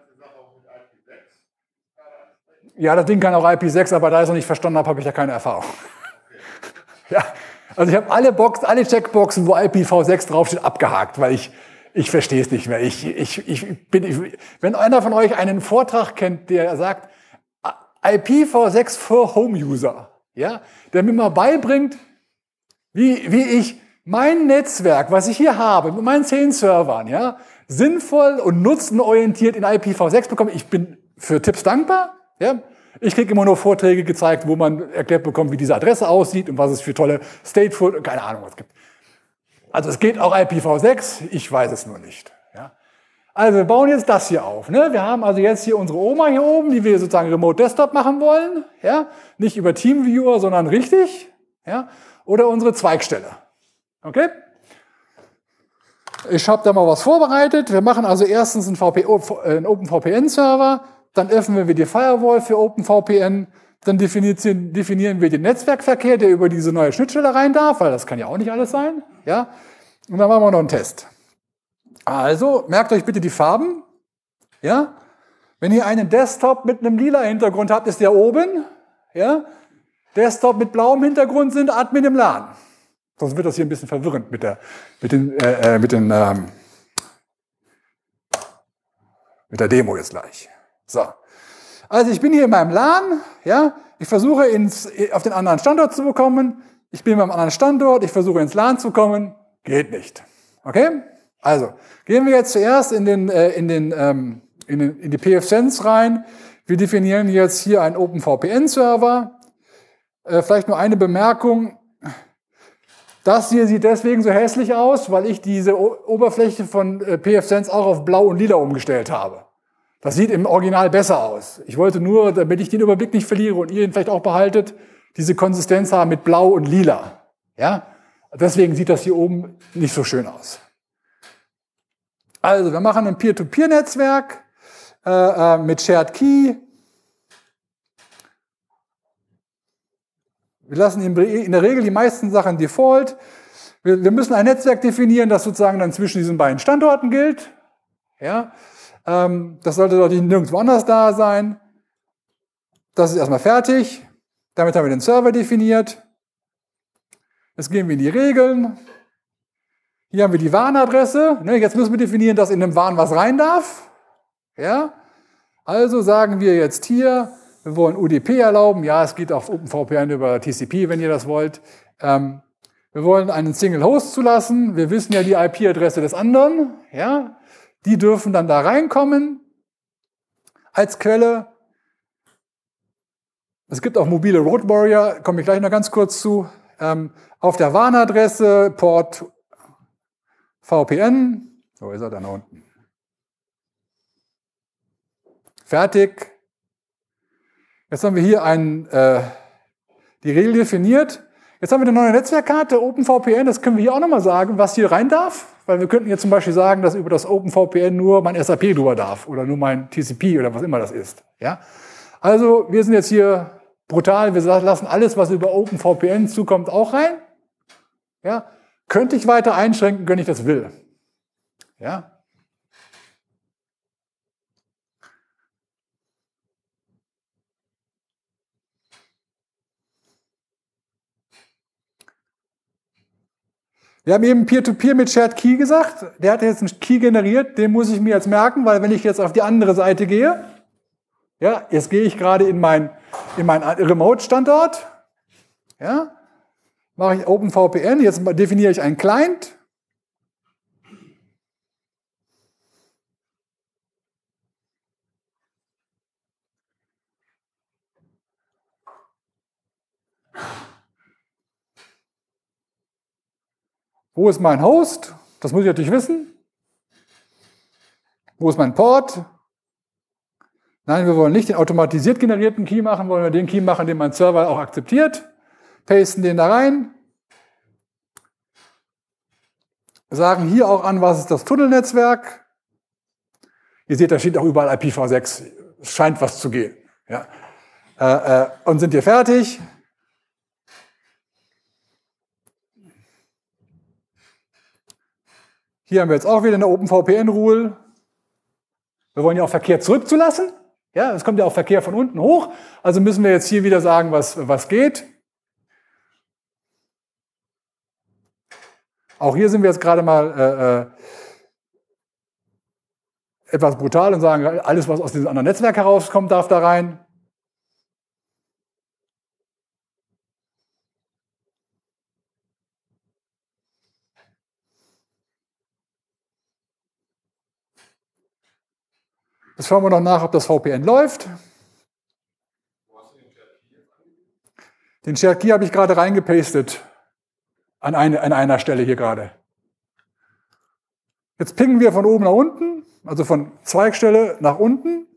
ja, das Ding kann auch IP6, aber da ich es noch nicht verstanden habe, habe ich da keine Erfahrung. Ja. Also ich habe alle Checkboxen, wo IPv6 draufsteht, abgehakt, weil ich verstehe es nicht mehr. Wenn einer von euch einen Vortrag kennt, der sagt, IPv6 für Home-User, ja, der mir mal beibringt, wie ich mein Netzwerk, was ich hier habe, mit meinen 10 Servern, ja, sinnvoll und nutzenorientiert in IPv6 bekomme. Ich bin für Tipps dankbar, ja. Ich kriege immer nur Vorträge gezeigt, wo man erklärt bekommt, wie diese Adresse aussieht und was es für tolle Stateful, keine Ahnung, was es gibt. Also es geht auch IPv6, ich weiß es nur nicht. Ja. Also wir bauen jetzt das hier auf. Ne? Wir haben also jetzt hier unsere Oma hier oben, die wir sozusagen Remote Desktop machen wollen. Ja? Nicht über TeamViewer, sondern richtig. Ja? Oder unsere Zweigstelle. Okay? Ich habe da mal was vorbereitet. Wir machen also erstens einen OpenVPN-Server. Dann öffnen wir die Firewall für OpenVPN. Dann definieren wir den Netzwerkverkehr, der über diese neue Schnittstelle rein darf, weil das kann ja auch nicht alles sein. Ja? Und dann machen wir noch einen Test. Also, merkt euch bitte die Farben. Ja? Wenn ihr einen Desktop mit einem lila Hintergrund habt, ist der oben. Ja? Desktop mit blauem Hintergrund sind Admin im LAN. Sonst wird das hier ein bisschen verwirrend mit der Demo jetzt gleich. So. Also ich bin hier in meinem LAN, ja, ich versuche auf den anderen Standort zu bekommen, ich bin beim anderen Standort, ich versuche ins LAN zu kommen, geht nicht. Okay? Also, gehen wir jetzt zuerst in die pfSense rein. Wir definieren jetzt hier einen OpenVPN-Server. Vielleicht nur eine Bemerkung. Das hier sieht deswegen so hässlich aus, weil ich diese Oberfläche von pfSense auch auf blau und lila umgestellt habe. Das sieht im Original besser aus. Ich wollte nur, damit ich den Überblick nicht verliere und ihr ihn vielleicht auch behaltet, diese Konsistenz haben mit blau und lila. Ja? Deswegen sieht das hier oben nicht so schön aus. Also, wir machen ein Peer-to-Peer-Netzwerk mit Shared Key. Wir lassen in der Regel die meisten Sachen default. Wir müssen ein Netzwerk definieren, das sozusagen dann zwischen diesen beiden Standorten gilt. Ja? Das sollte doch nirgendwo anders da sein. Das ist erstmal fertig. Damit haben wir den Server definiert. Jetzt gehen wir in die Regeln. Hier haben wir die WAN-Adresse. Jetzt müssen wir definieren, dass in dem WAN was rein darf. Ja? Also sagen wir jetzt hier, wir wollen UDP erlauben. Ja, es geht auf OpenVPN über TCP, wenn ihr das wollt. Wir wollen einen Single Host zulassen. Wir wissen ja die IP-Adresse des anderen. Ja? Die dürfen dann da reinkommen als Quelle. Es gibt auch mobile Road Warrior, komme ich gleich noch ganz kurz zu. Auf der WAN-Adresse Port VPN. Wo ist er dann unten? Fertig. Jetzt haben wir hier die Regel definiert. Jetzt haben wir eine neue Netzwerkkarte, OpenVPN. Das können wir hier auch nochmal sagen, was hier rein darf. Weil wir könnten jetzt zum Beispiel sagen, dass über das OpenVPN nur mein SAP drüber darf oder nur mein TCP oder was immer das ist. Ja? Also wir sind jetzt hier brutal. Wir lassen alles, was über OpenVPN zukommt, auch rein. Ja? Könnte ich weiter einschränken, wenn ich das will. Ja? Wir haben eben Peer-to-Peer mit Shared Key gesagt. Der hat jetzt einen Key generiert, den muss ich mir jetzt merken, weil wenn ich jetzt auf die andere Seite gehe, ja, jetzt gehe ich gerade in mein Remote-Standort, ja, mache ich OpenVPN, jetzt definiere ich einen Client. Wo ist mein Host? Das muss ich natürlich wissen. Wo ist mein Port? Nein, wir wollen nicht den automatisiert generierten Key machen, wollen wir den Key machen, den mein Server auch akzeptiert. Pasten den da rein. Sagen hier auch an, was ist das Tunnelnetzwerk. Ihr seht, da steht auch überall IPv6. Es scheint was zu gehen. Ja. Und sind hier fertig. Hier haben wir jetzt auch wieder eine OpenVPN-Rule. Wir wollen ja auch Verkehr zurückzulassen. Ja, es kommt ja auch Verkehr von unten hoch. Also müssen wir jetzt hier wieder sagen, was geht. Auch hier sind wir jetzt gerade mal etwas brutal und sagen, alles, was aus diesem anderen Netzwerk herauskommt, darf da rein. Jetzt schauen wir noch nach, ob das VPN läuft. Den Shared Key habe ich gerade reingepastet. An einer Stelle hier gerade. Jetzt pingen wir von oben nach unten, also von Zweigstelle nach unten.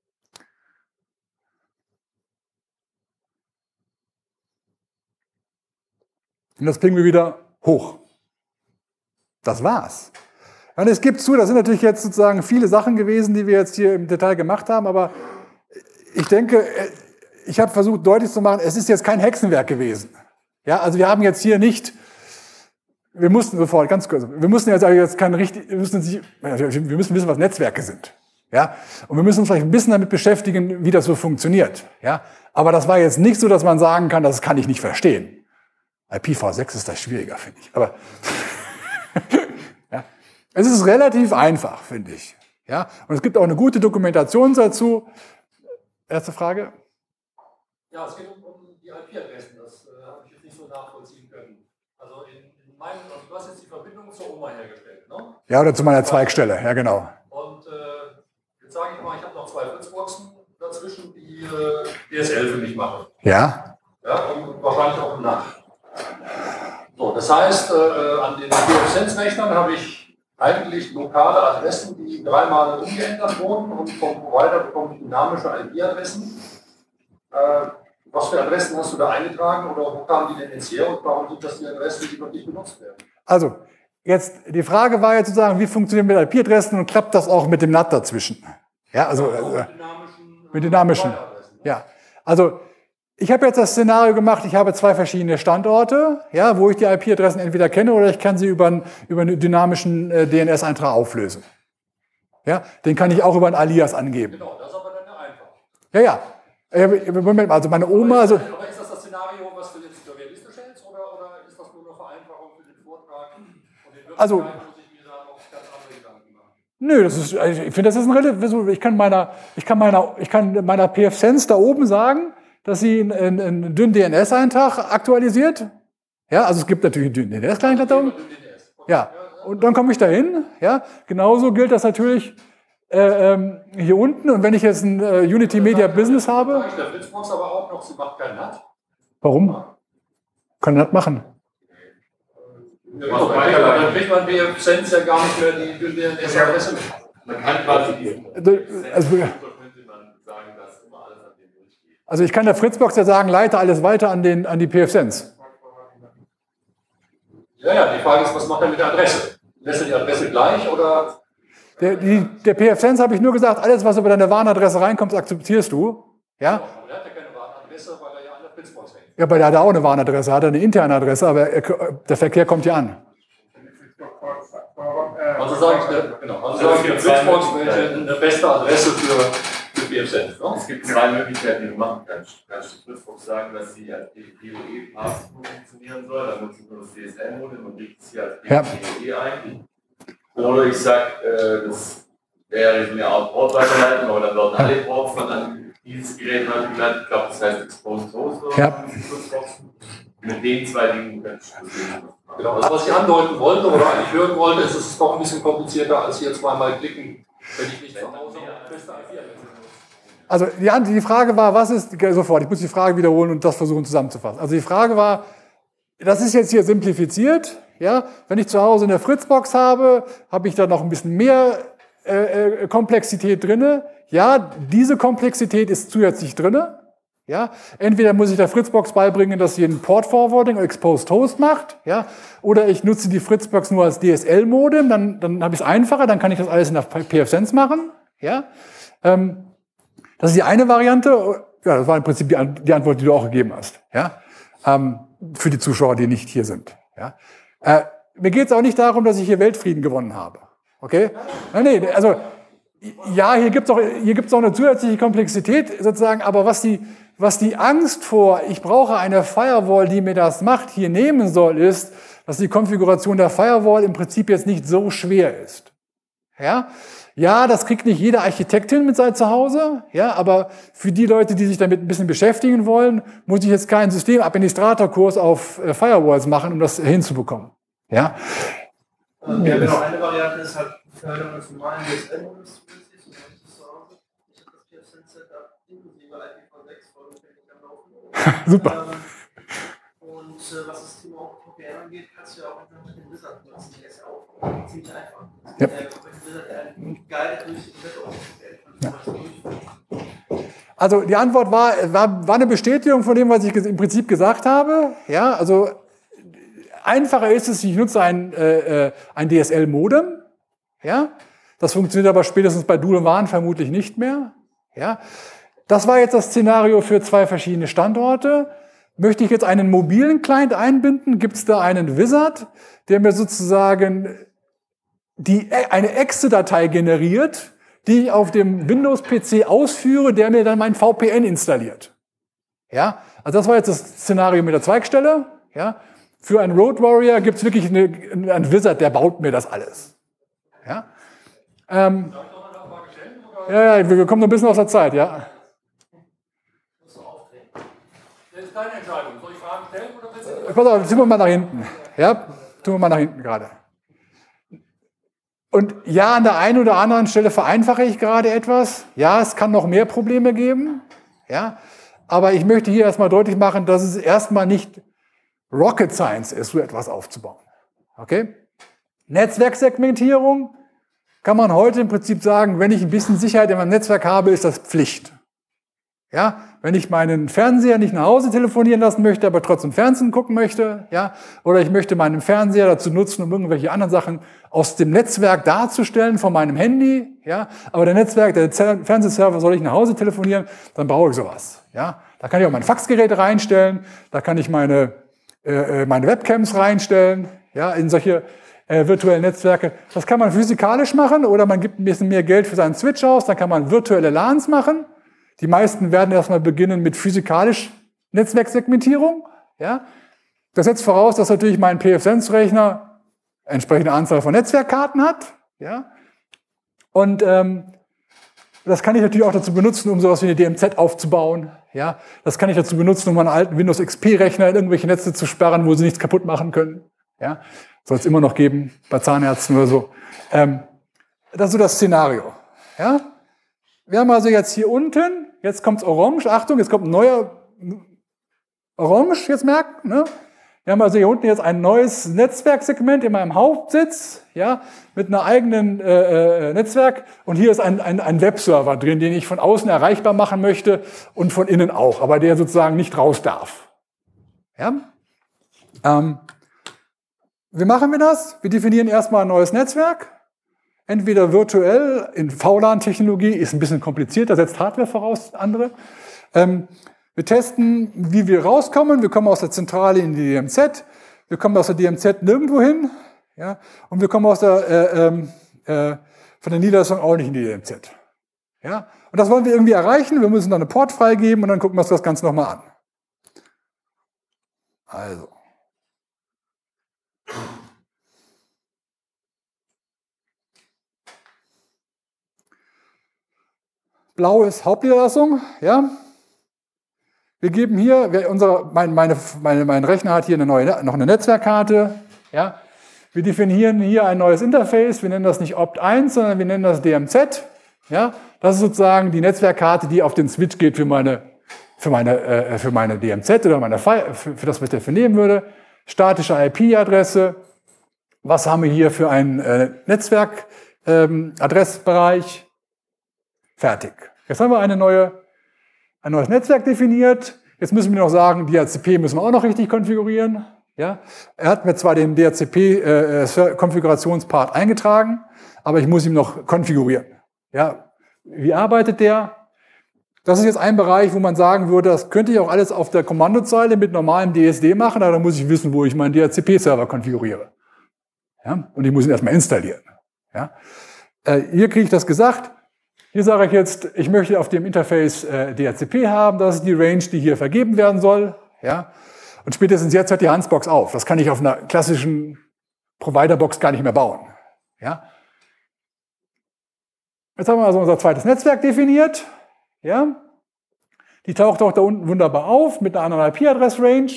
Und das pingen wir wieder hoch. Das war's. Und es gibt zu, das sind natürlich jetzt sozusagen viele Sachen gewesen, die wir jetzt hier im Detail gemacht haben, aber ich denke, ich habe versucht deutlich zu machen, es ist jetzt kein Hexenwerk gewesen. Ja, also wir haben jetzt hier nicht, wir mussten sofort, ganz kurz, wir müssen wissen, was Netzwerke sind. Ja, und wir müssen uns vielleicht ein bisschen damit beschäftigen, wie das so funktioniert. Ja, aber das war jetzt nicht so, dass man sagen kann, das kann ich nicht verstehen. IPv6 ist das schwieriger, finde ich. Aber ja, es ist relativ einfach, finde ich. Ja, und es gibt auch eine gute Dokumentation dazu. Erste Frage? Ja, es geht um die IP-Adressen. Das habe ich jetzt nicht so nachvollziehen können. Also du hast jetzt die Verbindung zur Oma hergestellt, ne? Ja, oder zu meiner Zweigstelle, ja genau. Und jetzt sage ich mal, ich habe noch 2 Fritzboxen dazwischen, die DSL für mich machen. Ja. Ja, und wahrscheinlich auch im NAT. So, das heißt, an den DFSense-Rechnern habe ich eigentlich lokale Adressen, die 3-mal umgeändert wurden, und vom Provider bekomme ich dynamische IP-Adressen. Was für Adressen hast du da eingetragen oder wo kamen die denn jetzt her und warum sind das die Adressen, die noch nicht benutzt werden? Also, jetzt, die Frage war jetzt sozusagen, wie funktioniert mit IP-Adressen und klappt das auch mit dem NAT dazwischen? Ja, also mit dynamischen. Ja, also ich habe jetzt das Szenario gemacht, ich habe 2 verschiedene Standorte, ja, wo ich die IP-Adressen entweder kenne oder ich kann sie über einen dynamischen DNS-Eintrag auflösen. Ja, den kann ich auch über ein Alias angeben. Genau, das ist aber dann einfach. Ja, ja. Moment, also meine Oma... Also, aber ist das das Szenario, was du jetzt für realistisch hältst, oder ist das nur eine Vereinfachung für den Vortrag? Und in Wirklichkeit also, muss ich mir da noch ganz andere Gedanken machen. Nö, ich finde, das ist ein relativ... Ich kann meiner PFSense da oben sagen, dass sie einen dünnen DNS-Eintrag aktualisiert. Ja, also es gibt natürlich einen dünnen DNS-Client da oben. Ja, und dann komme ich da hin. Ja, genauso gilt das natürlich hier unten. Und wenn ich jetzt ein Unity Media Business habe... Der Fritzbox aber auch noch, sie macht kein NAT. Warum? Kann NAT machen. Dann kriegt man PFSense ja gar nicht mehr die DNS-Adresse mit. Man kann quasi also ich kann der Fritzbox ja sagen, leite alles weiter an die PFSense. Ja, die Frage ist, was macht er mit der Adresse? Lässt er die Adresse gleich oder... Der PFSense habe ich nur gesagt, alles, was über deine Warnadresse reinkommt, akzeptierst du. Ja? Aber er hat ja keine Warnadresse, weil er ja an der Fritzbox hängt. Ja, aber der hat auch eine Warnadresse, hat eine interne Adresse, aber der Verkehr kommt ja an. Also sage ich, der Fritzbox wäre eine beste Adresse für PFSense. Ne? Es gibt 2 Möglichkeiten, die du machen kannst. Du kannst Fritzbox sagen, dass sie als PoE-Pass funktionieren soll, dann nutzt du nur das DSL-Modem und legt sie als PoE ein. Oder ich sage, das wäre so eine Art Port-Weiterleitung, aber dann werden alle Ports an dieses Gerät halt geleitet. Ich glaube, das heißt Exposed Host oder Fritzboxen. Mit den 2 Dingen kannst du das genau, also was ich andeuten wollte oder eigentlich hören wollte, ist, es ist doch ein bisschen komplizierter als hier 2-mal klicken, wenn ich nicht zu Hause eine feste IP-Adresse nutze. Also die Frage war, was ist, sofort, ich muss die Frage wiederholen und das versuchen zusammenzufassen. Also die Frage war, das ist jetzt hier simplifiziert, ja, wenn ich zu Hause eine Fritzbox habe, habe ich da noch ein bisschen mehr Komplexität drinne. Ja, diese Komplexität ist zusätzlich drinne. Ja, entweder muss ich der Fritzbox beibringen, dass sie ein Port Forwarding oder Exposed Host macht, ja, oder ich nutze die Fritzbox nur als DSL-Modem, dann habe ich es einfacher, dann kann ich das alles in der PFSense machen, ja. Das ist die eine Variante. Ja, das war im Prinzip die Antwort, die du auch gegeben hast, ja, für die Zuschauer, die nicht hier sind, ja. Mir geht es auch nicht darum, dass ich hier Weltfrieden gewonnen habe, okay? Nee, also ja, hier gibt's auch eine zusätzliche Komplexität sozusagen, aber was die Angst vor, ich brauche eine Firewall, die mir das macht, hier nehmen soll, ist, dass die Konfiguration der Firewall im Prinzip jetzt nicht so schwer ist. Ja, das kriegt nicht jede Architektin mit sein Zuhause, ja, aber für die Leute, die sich damit ein bisschen beschäftigen wollen, muss ich jetzt keinen Systemadministratorkurs auf Firewalls machen, um das hinzubekommen. Ja. Genau, eine Variante ist halt Förderung des normalen DSL-Modems zusätzlich, und wenn ich das zu Hause, ich habe das PFSense-Setup inklusive IPv6 vollumfänglich am Laufen. Super. Und was das Thema auch VPN angeht, kannst du ja auch einfach mit dem Wizard nutzen, der ist ja auch ziemlich einfach. Ja. Wenn Wizard einen Guide durch die Web auf VPN. Also die Antwort war eine Bestätigung von dem, was ich im Prinzip gesagt habe. Ja, also einfacher ist es, ich nutze ein DSL-Modem. Ja, das funktioniert aber spätestens bei Dual WAN vermutlich nicht mehr. Ja, Das war jetzt das Szenario für 2 verschiedene Standorte. Möchte ich jetzt einen mobilen Client einbinden, gibt es da einen Wizard, der mir sozusagen eine Exe-Datei generiert, die ich auf dem Windows-PC ausführe, der mir dann mein VPN installiert. Ja, also das war jetzt das Szenario mit der Zweigstelle. Ja, für einen Road Warrior gibt es wirklich einen Wizard, der baut mir das alles. Ja, ja, wir kommen noch ein bisschen aus der Zeit, ja. Das ist deine Entscheidung. Soll ich Fragen stellen oder willst du? Pass auf, tun wir mal nach hinten. Ja, tun wir mal nach hinten gerade. Und ja, an der einen oder anderen Stelle vereinfache ich gerade etwas. Ja, es kann noch mehr Probleme geben. Ja, aber ich möchte hier erstmal deutlich machen, dass es erstmal nicht Rocket Science ist, so etwas aufzubauen. Okay? Netzwerksegmentierung kann man heute im Prinzip sagen, wenn ich ein bisschen Sicherheit in meinem Netzwerk habe, ist das Pflicht. Ja, wenn ich meinen Fernseher nicht nach Hause telefonieren lassen möchte, aber trotzdem Fernsehen gucken möchte, ja, oder ich möchte meinen Fernseher dazu nutzen, um irgendwelche anderen Sachen aus dem Netzwerk darzustellen von meinem Handy, ja, aber der Fernsehserver soll ich nach Hause telefonieren, dann brauche ich sowas, ja. Da kann ich auch mein Faxgerät reinstellen, da kann ich meine Webcams reinstellen, ja, in solche virtuellen Netzwerke. Das kann man physikalisch machen oder man gibt ein bisschen mehr Geld für seinen Switch aus, dann kann man virtuelle LANs machen. Die meisten werden erstmal beginnen mit physikalisch Netzwerksegmentierung. Ja? Das setzt voraus, dass natürlich mein pfSense-Rechner entsprechende Anzahl von Netzwerkkarten hat. Ja? Und das kann ich natürlich auch dazu benutzen, um sowas wie eine DMZ aufzubauen. Ja? Das kann ich dazu benutzen, um meinen alten Windows XP-Rechner in irgendwelche Netze zu sperren, wo sie nichts kaputt machen können. Ja? Soll es immer noch geben, bei Zahnärzten oder so. Das ist so das Szenario. Ja? Wir haben also jetzt hier unten, jetzt kommt's orange, Achtung, jetzt kommt ein neuer Orange, jetzt merkt, ne? Wir haben also hier unten jetzt ein neues Netzwerksegment in meinem Hauptsitz, ja, mit einer eigenen Netzwerk und hier ist ein Webserver drin, den ich von außen erreichbar machen möchte und von innen auch, aber der sozusagen nicht raus darf. Ja? Wie machen wir das? Wir definieren erstmal ein neues Netzwerk. Entweder virtuell, in VLAN-Technologie, ist ein bisschen komplizierter, setzt Hardware voraus, andere. Wir testen, wie wir rauskommen. Wir kommen aus der Zentrale in die DMZ. Wir kommen aus der DMZ nirgendwo hin. Ja? Und wir kommen aus von der Niederlassung auch nicht in die DMZ. Ja? Und das wollen wir irgendwie erreichen. Wir müssen dann einen Port freigeben und dann gucken wir uns das Ganze nochmal an. Also. Blau ist Hauptniederlassung, ja. Wir geben hier, mein Rechner hat hier noch eine Netzwerkkarte, ja. Wir definieren hier ein neues Interface, wir nennen das nicht Opt1, sondern wir nennen das DMZ, ja. Das ist sozusagen die Netzwerkkarte, die auf den Switch geht für meine DMZ oder für das, was ich dafür nehmen würde. Statische IP-Adresse. Was haben wir hier für einen Netzwerk-Adressbereich? Fertig. Jetzt haben wir ein neues Netzwerk definiert. Jetzt müssen wir noch sagen, DHCP müssen wir auch noch richtig konfigurieren. Ja? Er hat mir zwar den DHCP-Konfigurationspart eingetragen, aber ich muss ihn noch konfigurieren. Ja? Wie arbeitet der? Das ist jetzt ein Bereich, wo man sagen würde, das könnte ich auch alles auf der Kommandozeile mit normalem DSD machen, aber dann muss ich wissen, wo ich meinen DHCP-Server konfiguriere. Ja? Und ich muss ihn erstmal installieren. Ja? Hier kriege ich das gesagt. Hier sage ich jetzt, ich möchte auf dem Interface DHCP haben, das ist die Range, die hier vergeben werden soll. Ja? Und spätestens jetzt hört die Hansbox auf. Das kann ich auf einer klassischen Providerbox gar nicht mehr bauen. Ja? Jetzt haben wir also unser zweites Netzwerk definiert. Ja? Die taucht auch da unten wunderbar auf mit einer anderen IP-Adress-Range.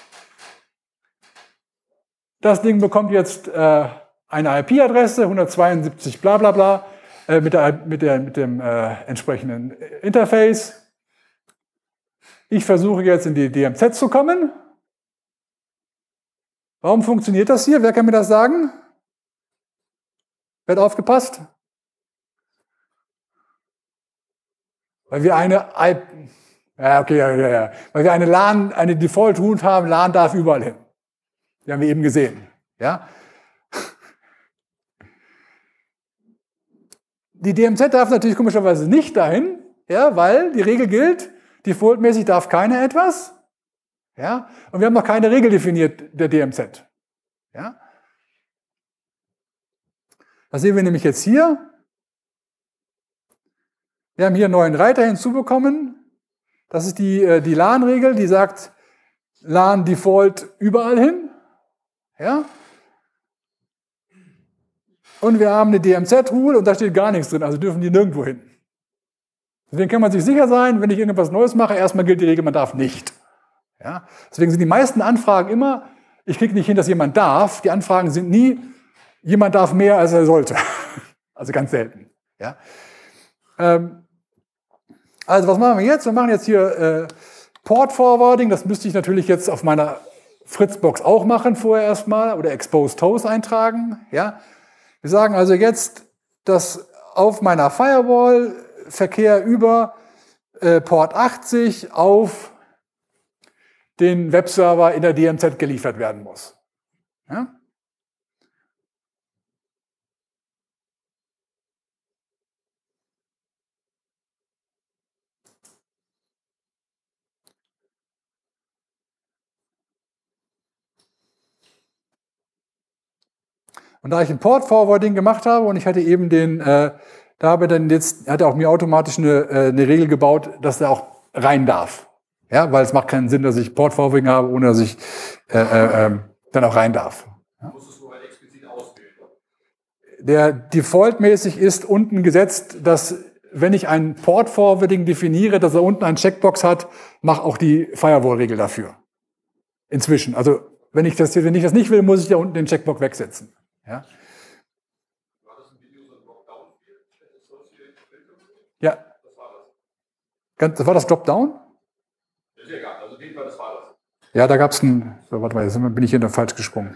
Das Ding bekommt jetzt eine IP-Adresse, 172 bla bla bla. Mit dem entsprechenden Interface. Ich versuche jetzt in die DMZ zu kommen. Warum funktioniert das hier? Wer kann mir das sagen? Wer hat aufgepasst? Weil wir Weil wir eine Default-Route haben, LAN darf überall hin. Die haben wir eben gesehen. Ja? Die DMZ darf natürlich komischerweise nicht dahin, ja, weil die Regel gilt, defaultmäßig darf keiner etwas. Ja, und wir haben noch keine Regel definiert, der DMZ. Ja. Das sehen wir nämlich jetzt hier. Wir haben hier einen neuen Reiter hinzubekommen. Das ist die LAN-Regel, die sagt LAN Default überall hin. Ja. Und wir haben eine DMZ-Rule und da steht gar nichts drin, also dürfen die nirgendwo hin. Deswegen kann man sich sicher sein, wenn ich irgendwas Neues mache, erstmal gilt die Regel, man darf nicht. Ja. Deswegen sind die meisten Anfragen immer, ich kriege nicht hin, dass jemand darf. Die Anfragen sind nie, jemand darf mehr, als er sollte. Also ganz selten. Ja. Also was machen wir jetzt? Wir machen jetzt hier Port Forwarding. Das müsste ich natürlich jetzt auf meiner Fritzbox auch machen vorher erstmal oder Exposed Host eintragen. Ja. Wir sagen also jetzt, dass auf meiner Firewall Verkehr über Port 80 auf den Webserver in der DMZ geliefert werden muss. Ja. Und da ich ein Port Forwarding gemacht habe und ich hatte eben da habe dann jetzt, hat er auch mir automatisch eine Regel gebaut, dass er auch rein darf. Ja, weil es macht keinen Sinn, dass ich Port Forwarding habe, ohne dass ich dann auch rein darf. Ja. Du musst es nur explizit auswählen. Der defaultmäßig ist unten gesetzt, dass wenn ich ein Port Forwarding definiere, dass er unten eine Checkbox hat, mach auch die Firewall-Regel dafür. Inzwischen. Also wenn ich das nicht will, muss ich da unten den Checkbox wegsetzen. Ja. War das ein Video, so ein Dropdown-Spiel? Ja. Das war das Dropdown? Ist ja egal, also auf jeden Fall, das war das. Ja, da gab es ein. So, warte mal, jetzt bin ich hier da falsch gesprungen.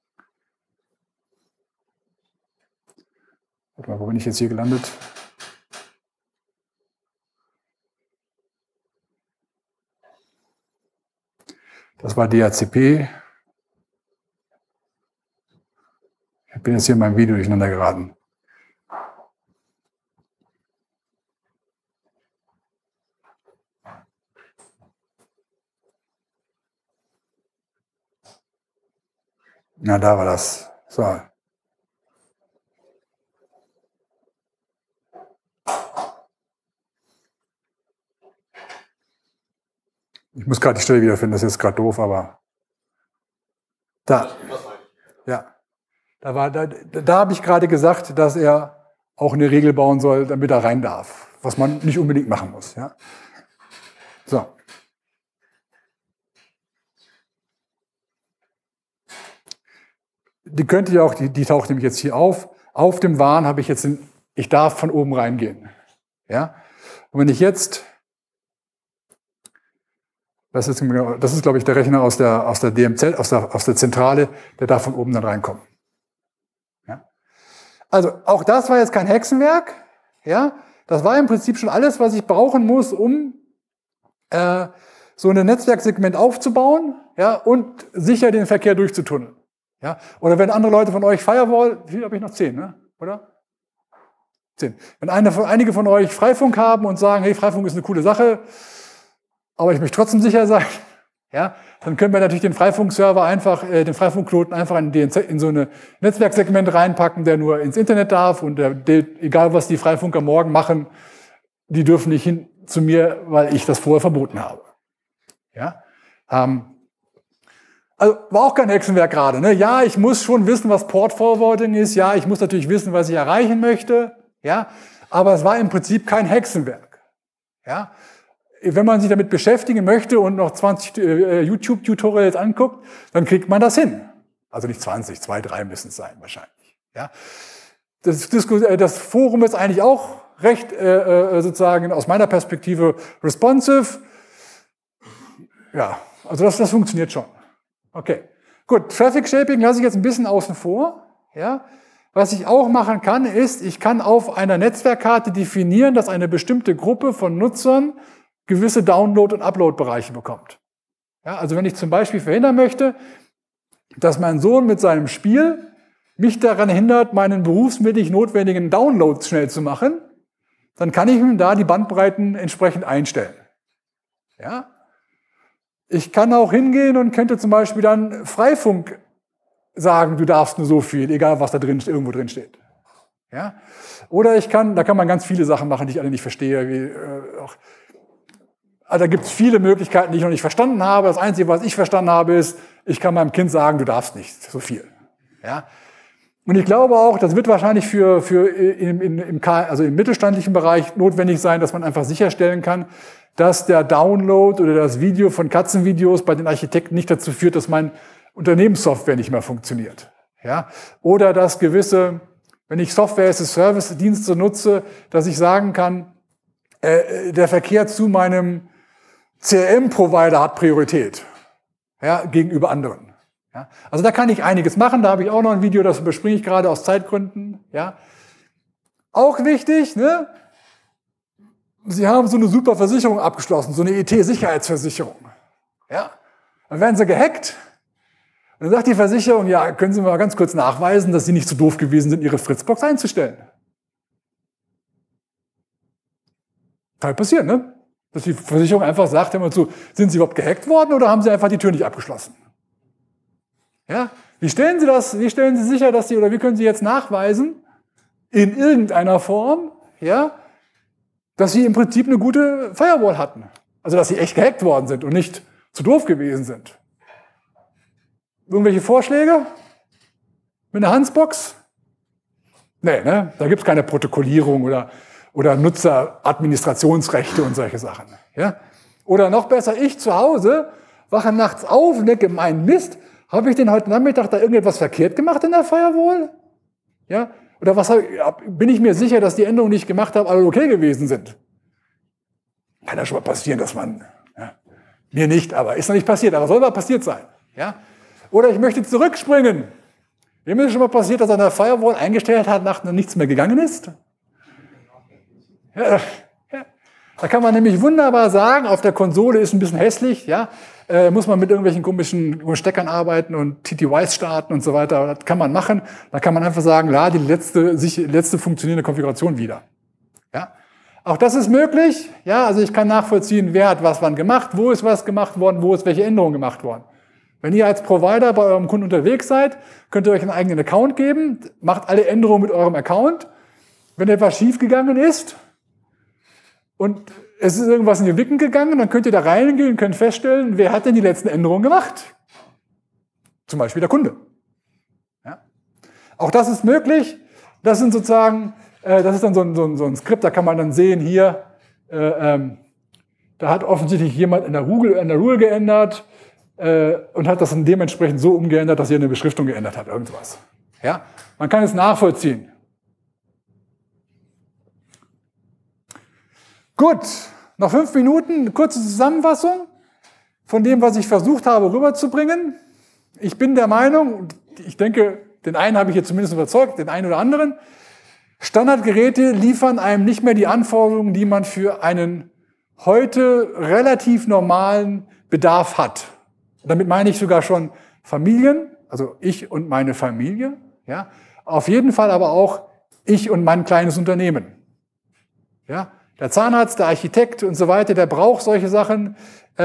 Warte mal, wo bin ich jetzt hier gelandet? Das war DHCP. Ich bin jetzt hier in meinem Video durcheinander geraten. Na, da war das. So. Ich muss gerade die Stelle wiederfinden, das ist jetzt gerade doof, aber da. Ja. Da habe ich gerade gesagt, dass er auch eine Regel bauen soll, damit er rein darf. Was man nicht unbedingt machen muss. Ja. So. Die könnte ja auch, die taucht nämlich jetzt hier auf. Auf dem Warn habe ich jetzt, ich darf von oben reingehen. Ja. Und wenn ich jetzt, das ist glaube ich, der Rechner aus der DMZ, aus der Zentrale, der darf von oben dann reinkommen. Ja. Also auch das war jetzt kein Hexenwerk. Ja. Das war im Prinzip schon alles, was ich brauchen muss, um so ein Netzwerksegment aufzubauen, ja, und sicher den Verkehr durchzutunneln. Ja. Oder wenn andere Leute von euch Firewall, wie viel habe ich noch? 10, ne? Oder? 10. Wenn einige von euch Freifunk haben und sagen, hey, Freifunk ist eine coole Sache, aber ich möchte trotzdem sicher sein, ja, dann können wir natürlich den Freifunkserver einfach, den Freifunkknoten einfach in so ein Netzwerksegment reinpacken, der nur ins Internet darf und egal was die Freifunker morgen machen, die dürfen nicht hin zu mir, weil ich das vorher verboten habe. Ja, also war auch kein Hexenwerk gerade. Ne? Ja, ich muss schon wissen, was Port Forwarding ist. Ja, ich muss natürlich wissen, was ich erreichen möchte. Ja, aber es war im Prinzip kein Hexenwerk. Ja. Wenn man sich damit beschäftigen möchte und noch 20 YouTube-Tutorials anguckt, dann kriegt man das hin. Also nicht 20, 2, 3 müssen es sein wahrscheinlich. Ja. Das Forum ist eigentlich auch recht sozusagen aus meiner Perspektive responsive. Ja, also das funktioniert schon. Okay, gut. Traffic Shaping lasse ich jetzt ein bisschen außen vor. Ja. Was ich auch machen kann, ist, ich kann auf einer Netzwerkkarte definieren, dass eine bestimmte Gruppe von Nutzern gewisse Download- und Upload-Bereiche bekommt. Ja, also wenn ich zum Beispiel verhindern möchte, dass mein Sohn mit seinem Spiel mich daran hindert, meinen berufsmäßig notwendigen Downloads schnell zu machen, dann kann ich ihm da die Bandbreiten entsprechend einstellen. Ja? Ich kann auch hingehen und könnte zum Beispiel dann Freifunk sagen, du darfst nur so viel, egal was da drin irgendwo drin steht. Ja? Oder da kann man ganz viele Sachen machen, die ich alle nicht verstehe. Also da gibt es viele Möglichkeiten, die ich noch nicht verstanden habe. Das Einzige, was ich verstanden habe, ist, ich kann meinem Kind sagen, du darfst nicht so viel. Ja? Und ich glaube auch, das wird wahrscheinlich im mittelständischen Bereich notwendig sein, dass man einfach sicherstellen kann, dass der Download oder das Video von Katzenvideos bei den Architekten nicht dazu führt, dass mein Unternehmenssoftware nicht mehr funktioniert. Ja? Oder dass wenn ich Software-as-a-Service-Dienste nutze, dass ich sagen kann, der Verkehr zu meinem CRM-Provider hat Priorität, ja, gegenüber anderen. Ja? Also da kann ich einiges machen, da habe ich auch noch ein Video, das überspringe ich gerade aus Zeitgründen. Ja? Auch wichtig, ne? Sie haben so eine super Versicherung abgeschlossen, so eine IT-Sicherheitsversicherung. Ja? Dann werden Sie gehackt. Und dann sagt die Versicherung, ja, können Sie mal ganz kurz nachweisen, dass Sie nicht so doof gewesen sind, Ihre Fritzbox einzustellen. Kann halt passieren, ne? Dass die Versicherung einfach sagt, hör mal zu, sind Sie überhaupt gehackt worden oder haben Sie einfach die Tür nicht abgeschlossen? Ja? Wie stellen Sie das? Wie stellen Sie sicher, wie können Sie jetzt nachweisen, in irgendeiner Form, ja, dass Sie im Prinzip eine gute Firewall hatten? Also, dass Sie echt gehackt worden sind und nicht zu doof gewesen sind. Irgendwelche Vorschläge? Mit einer Hansbox? Nee, ne? Da gibt es keine Protokollierung oder Nutzeradministrationsrechte und solche Sachen. Ja? Oder noch besser, ich zu Hause wache nachts auf und denke, mein Mist, habe ich denn heute Nachmittag da irgendetwas verkehrt gemacht in der Firewall? Ja? Oder bin ich mir sicher, dass die Änderungen, die ich gemacht habe, alle okay gewesen sind? Kann ja schon mal passieren, dass mir nicht, aber ist noch nicht passiert, aber soll mal passiert sein. Ja? Oder ich möchte zurückspringen. Wem ist schon mal passiert, dass er eine Firewall eingestellt hat, nach nichts mehr gegangen ist? Ja. Da kann man nämlich wunderbar sagen, auf der Konsole ist ein bisschen hässlich, ja, muss man mit irgendwelchen komischen Steckern arbeiten und TTYs starten und so weiter. Das kann man machen. Da kann man einfach sagen, lade die letzte funktionierende Konfiguration wieder. Ja. Auch das ist möglich. Ja, also ich kann nachvollziehen, wer hat was wann gemacht, wo ist was gemacht worden, wo ist welche Änderung gemacht worden. Wenn ihr als Provider bei eurem Kunden unterwegs seid, könnt ihr euch einen eigenen Account geben, macht alle Änderungen mit eurem Account. Wenn etwas schiefgegangen ist und es ist irgendwas in die Wicken gegangen, dann könnt ihr da reingehen und könnt feststellen, wer hat denn die letzten Änderungen gemacht? Zum Beispiel der Kunde. Ja? Auch das ist möglich. Das sind sozusagen, das ist dann so ein Skript, da kann man dann sehen, hier, da hat offensichtlich jemand in der Rule geändert und hat das dann dementsprechend so umgeändert, dass er eine Beschriftung geändert hat, irgendwas. Ja? Man kann es nachvollziehen. Gut, noch 5 Minuten, eine kurze Zusammenfassung von dem, was ich versucht habe rüberzubringen. Ich bin der Meinung, ich denke, den einen habe ich jetzt zumindest überzeugt, den einen oder anderen, Standardgeräte liefern einem nicht mehr die Anforderungen, die man für einen heute relativ normalen Bedarf hat. Damit meine ich sogar schon Familien, also ich und meine Familie, ja, auf jeden Fall aber auch ich und mein kleines Unternehmen. Ja, der Zahnarzt, der Architekt und so weiter, der braucht solche Sachen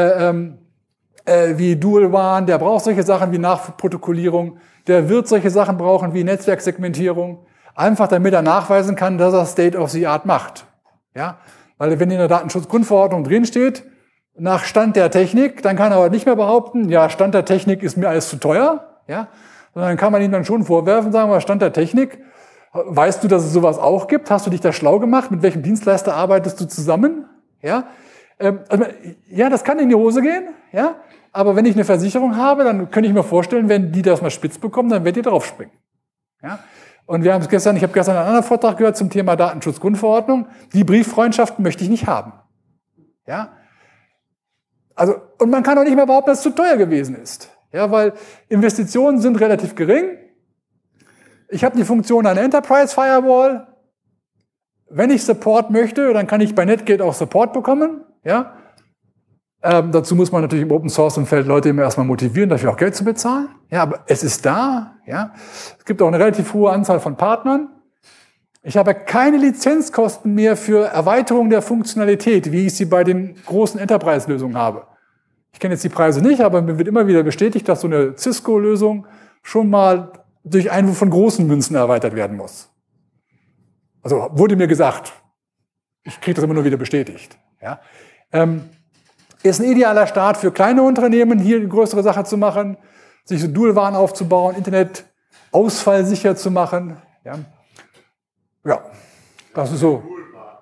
wie Dual WAN, der braucht solche Sachen wie Nachprotokollierung, der wird solche Sachen brauchen wie Netzwerksegmentierung, einfach damit er nachweisen kann, dass er State of the Art macht. Ja, weil wenn in der Datenschutzgrundverordnung drinsteht, nach Stand der Technik, dann kann er aber nicht mehr behaupten, ja, Stand der Technik ist mir alles zu teuer, ja, sondern dann kann man ihm dann schon vorwerfen, sagen wir, Stand der Technik, weißt du, dass es sowas auch gibt? Hast du dich da schlau gemacht? Mit welchem Dienstleister arbeitest du zusammen? Ja, ja, das kann in die Hose gehen, ja, aber wenn ich eine Versicherung habe, dann könnte ich mir vorstellen, wenn die das mal spitz bekommen, dann werdet ihr drauf springen. Ja? Und ich habe gestern einen anderen Vortrag gehört zum Thema Datenschutzgrundverordnung. Die Brieffreundschaften möchte ich nicht haben. Ja? Also, und man kann auch nicht mehr behaupten, dass es zu teuer gewesen ist. Ja, weil Investitionen sind relativ gering. Ich habe die Funktion einer Enterprise Firewall. Wenn ich Support möchte, dann kann ich bei Netgate auch Support bekommen. Ja? Dazu muss man natürlich im Open Source Umfeld Leute immer erstmal motivieren, dafür auch Geld zu bezahlen. Ja, aber es ist da. Ja? Es gibt auch eine relativ hohe Anzahl von Partnern. Ich habe keine Lizenzkosten mehr für Erweiterung der Funktionalität, wie ich sie bei den großen Enterprise-Lösungen habe. Ich kenne jetzt die Preise nicht, aber mir wird immer wieder bestätigt, dass so eine Cisco-Lösung schon mal durch Einwurf von großen Münzen erweitert werden muss. Also wurde mir gesagt. Ich kriege das immer nur wieder bestätigt. Ja. Ist ein idealer Start für kleine Unternehmen, hier eine größere Sache zu machen, sich so Dual-WAN aufzubauen, Internet ausfallsicher zu machen. Ja. Ja, das ist so.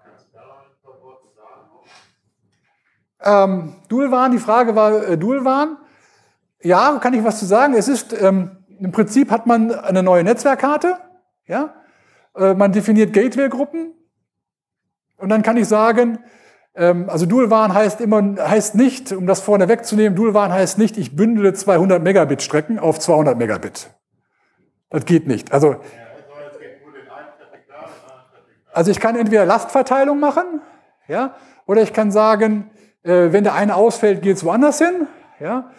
Dual-WAN, die Frage war Dual-WAN. Ja, kann ich was zu sagen. Es ist, im Prinzip hat man eine neue Netzwerkkarte. Ja? Man definiert Gateway-Gruppen. Und dann kann ich sagen, also Dual-WAN heißt nicht, um das vorne wegzunehmen, Dual-WAN heißt nicht, ich bündele 200 Megabit Strecken auf 200 Megabit. Das geht nicht. Also ich kann entweder Lastverteilung machen, ja, oder ich kann sagen, wenn der eine ausfällt, geht es woanders hin. Ja,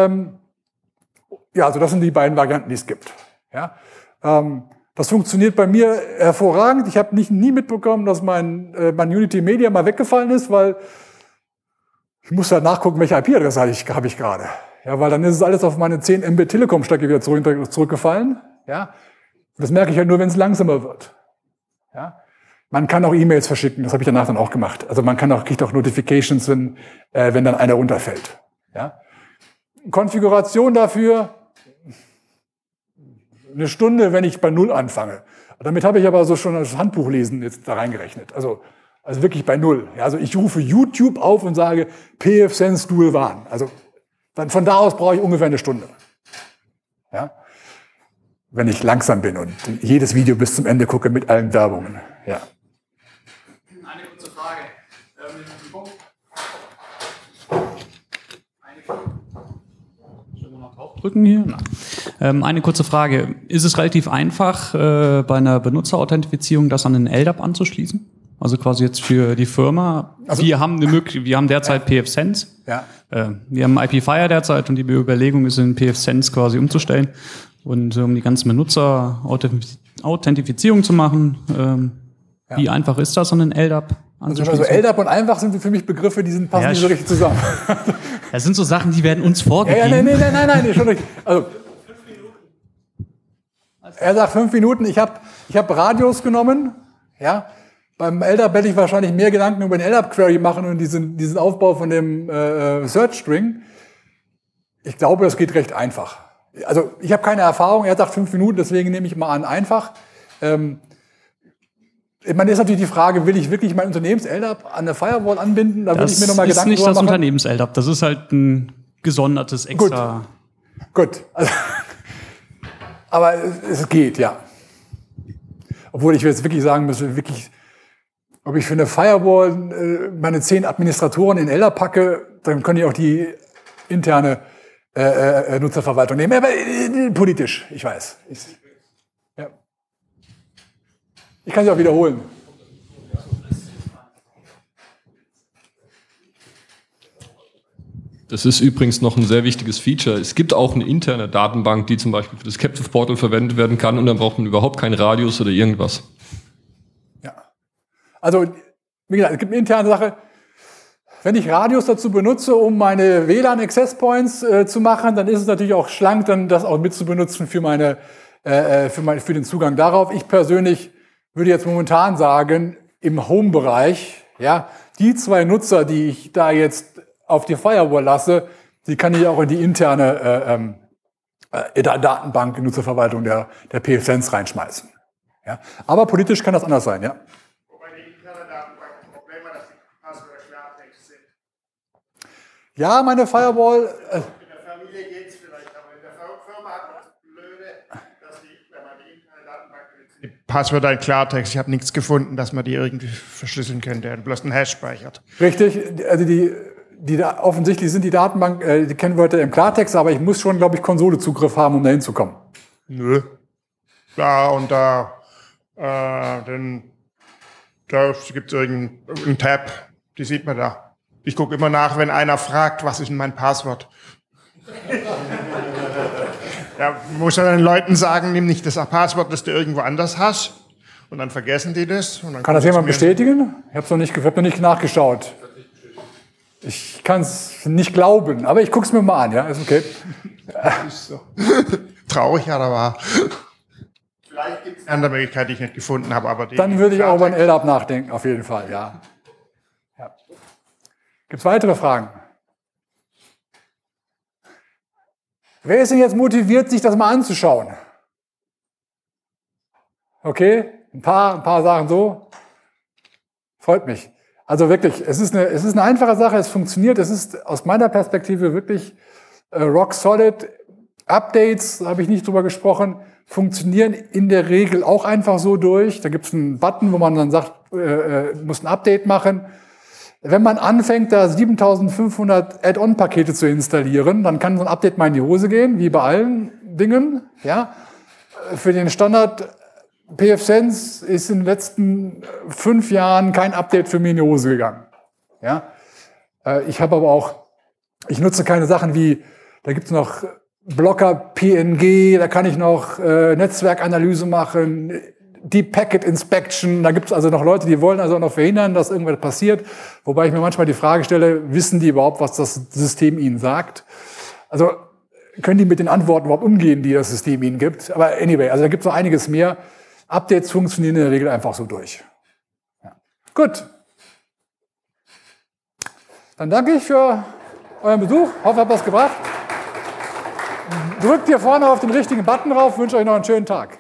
ja, also das sind die beiden Varianten, die es gibt. Ja, das funktioniert bei mir hervorragend. Ich habe nie mitbekommen, dass mein Unity Media mal weggefallen ist, weil ich musste halt nachgucken, welche IP-Adresse habe ich gerade. Ja, weil dann ist es alles auf meine 10 Mbit Telekom-Strecke wieder zurückgefallen. Ja, das merke ich halt nur, wenn es langsamer wird. Ja. Man kann auch E-Mails verschicken, das habe ich danach dann auch gemacht. Also man kriegt auch Notifications, wenn dann einer runterfällt. Ja? Konfiguration dafür, eine Stunde, wenn ich bei 0 anfange. Damit habe ich aber so schon das Handbuchlesen jetzt da reingerechnet. Also wirklich bei 0. Ja, also ich rufe YouTube auf und sage pfSense Dual-WAN. Also dann von da aus brauche ich ungefähr eine Stunde. Ja? Wenn ich langsam bin und jedes Video bis zum Ende gucke mit allen Werbungen. Ja. Eine kurze Frage. Drücken hier. Eine kurze Frage. Ist es relativ einfach, bei einer Benutzerauthentifizierung das an den LDAP anzuschließen? Also quasi jetzt für die Firma. Also wir haben derzeit pfSense. Ja. Wir haben IP-Fire derzeit und die Überlegung ist, in pfSense quasi umzustellen. Und um die ganzen Benutzerauthentifizierung zu machen, wie einfach ist das an den LDAP anzuschließen? Also LDAP und einfach sind für mich Begriffe, passen nicht so richtig zusammen. Das sind so Sachen, die werden uns vorgegeben. Nein, schon richtig. Also, er sagt 5 Minuten, ich hab Radios genommen, ja. Beim LDAP werde ich wahrscheinlich mehr Gedanken über den LDAP-Query machen und diesen Aufbau von dem Search-String. Ich glaube, das geht recht einfach. Also ich habe keine Erfahrung, er sagt 5 Minuten, deswegen nehme ich mal an, einfach. Ich meine, ist natürlich die Frage, will ich wirklich mein Unternehmens-LDAP an der Firewall anbinden? Da würde ich mir nochmal Gedanken drüber machen. Das ist nicht das Unternehmens-LDAP, das ist halt ein gesondertes extra... Gut. Also, aber es geht, ja. Obwohl ich jetzt wirklich sagen müsste, ob ich für eine Firewall meine 10 Administratoren in LDAP packe, dann können die auch die interne Nutzerverwaltung nehmen. Aber politisch, ich weiß. Ich kann sie auch wiederholen. Das ist übrigens noch ein sehr wichtiges Feature. Es gibt auch eine interne Datenbank, die zum Beispiel für das Captive Portal verwendet werden kann und dann braucht man überhaupt keinen Radius oder irgendwas. Ja. Also, wie gesagt, es gibt eine interne Sache. Wenn ich Radius dazu benutze, um meine WLAN-Access-Points zu machen, dann ist es natürlich auch schlank, dann das auch mit zu benutzen für den Zugang darauf. Ich persönlich würde jetzt momentan sagen, im Home-Bereich, ja, die 2 Nutzer, die ich da jetzt auf die Firewall lasse, die kann ich auch in die interne Datenbank, Nutzerverwaltung der pfSense reinschmeißen. Ja. Aber politisch kann das anders sein, ja. Wobei die interne Datenbank das Problem hat, dass die Passwörter Klartext sind. Ja, meine Firewall... in der Familie geht es vielleicht, aber in der Firma hat man das Blöde, dass wenn man die interne Datenbank benutzt, die Passwörter in Klartext, ich habe nichts gefunden, dass man die irgendwie verschlüsseln könnte und bloß einen Hash speichert. Richtig, also offensichtlich sind die Datenbank, die Kennwörter im Klartext, aber ich muss schon, glaube ich, Konsolezugriff haben, um da hinzukommen. Nö. Da und da, da gibt es irgendeinen Tab, die sieht man da. Ich gucke immer nach, wenn einer fragt, was ist denn mein Passwort? Ja, muss ja den Leuten sagen, nimm nicht das Passwort, das du irgendwo anders hast. und dann vergessen die das. Und dann kann das jemand bestätigen? Ich habe noch nicht nachgeschaut. Ich kann es nicht glauben, aber ich gucke es mir mal an, ja, ist okay. Ist so. Traurig, aber wahr. Vielleicht gibt es eine andere Möglichkeit, die ich nicht gefunden habe. Aber dann würde ich auch über den LDAP nachdenken, auf jeden Fall, ja. Gibt es weitere Fragen? Wer ist denn jetzt motiviert, sich das mal anzuschauen? Okay, ein paar Sachen so. Freut mich. Also wirklich, es ist eine einfache Sache, es funktioniert, es ist aus meiner Perspektive wirklich rock solid. Updates, habe ich nicht drüber gesprochen, funktionieren in der Regel auch einfach so durch. Da gibt es einen Button, wo man dann sagt, muss ein Update machen. Wenn man anfängt, da 7500 Add-on-Pakete zu installieren, dann kann so ein Update mal in die Hose gehen, wie bei allen Dingen. Ja? Für den Standard pfSense ist in den letzten 5 Jahren kein Update für mich in die Hose gegangen. Ja? Ich habe aber auch, ich nutze keine Sachen wie, da gibt es noch Blocker PNG, da kann ich noch Netzwerkanalyse machen, Deep Packet Inspection, da gibt es also noch Leute, die wollen also noch verhindern, dass irgendwas passiert, wobei ich mir manchmal die Frage stelle, wissen die überhaupt, was das System ihnen sagt? Also können die mit den Antworten überhaupt umgehen, die das System ihnen gibt? Aber anyway, also da gibt es noch einiges mehr. Updates funktionieren in der Regel einfach so durch. Ja. Gut. Dann danke ich für euren Besuch, hoffe, ihr habt was gebracht. Drückt hier vorne auf den richtigen Button drauf, wünsche euch noch einen schönen Tag.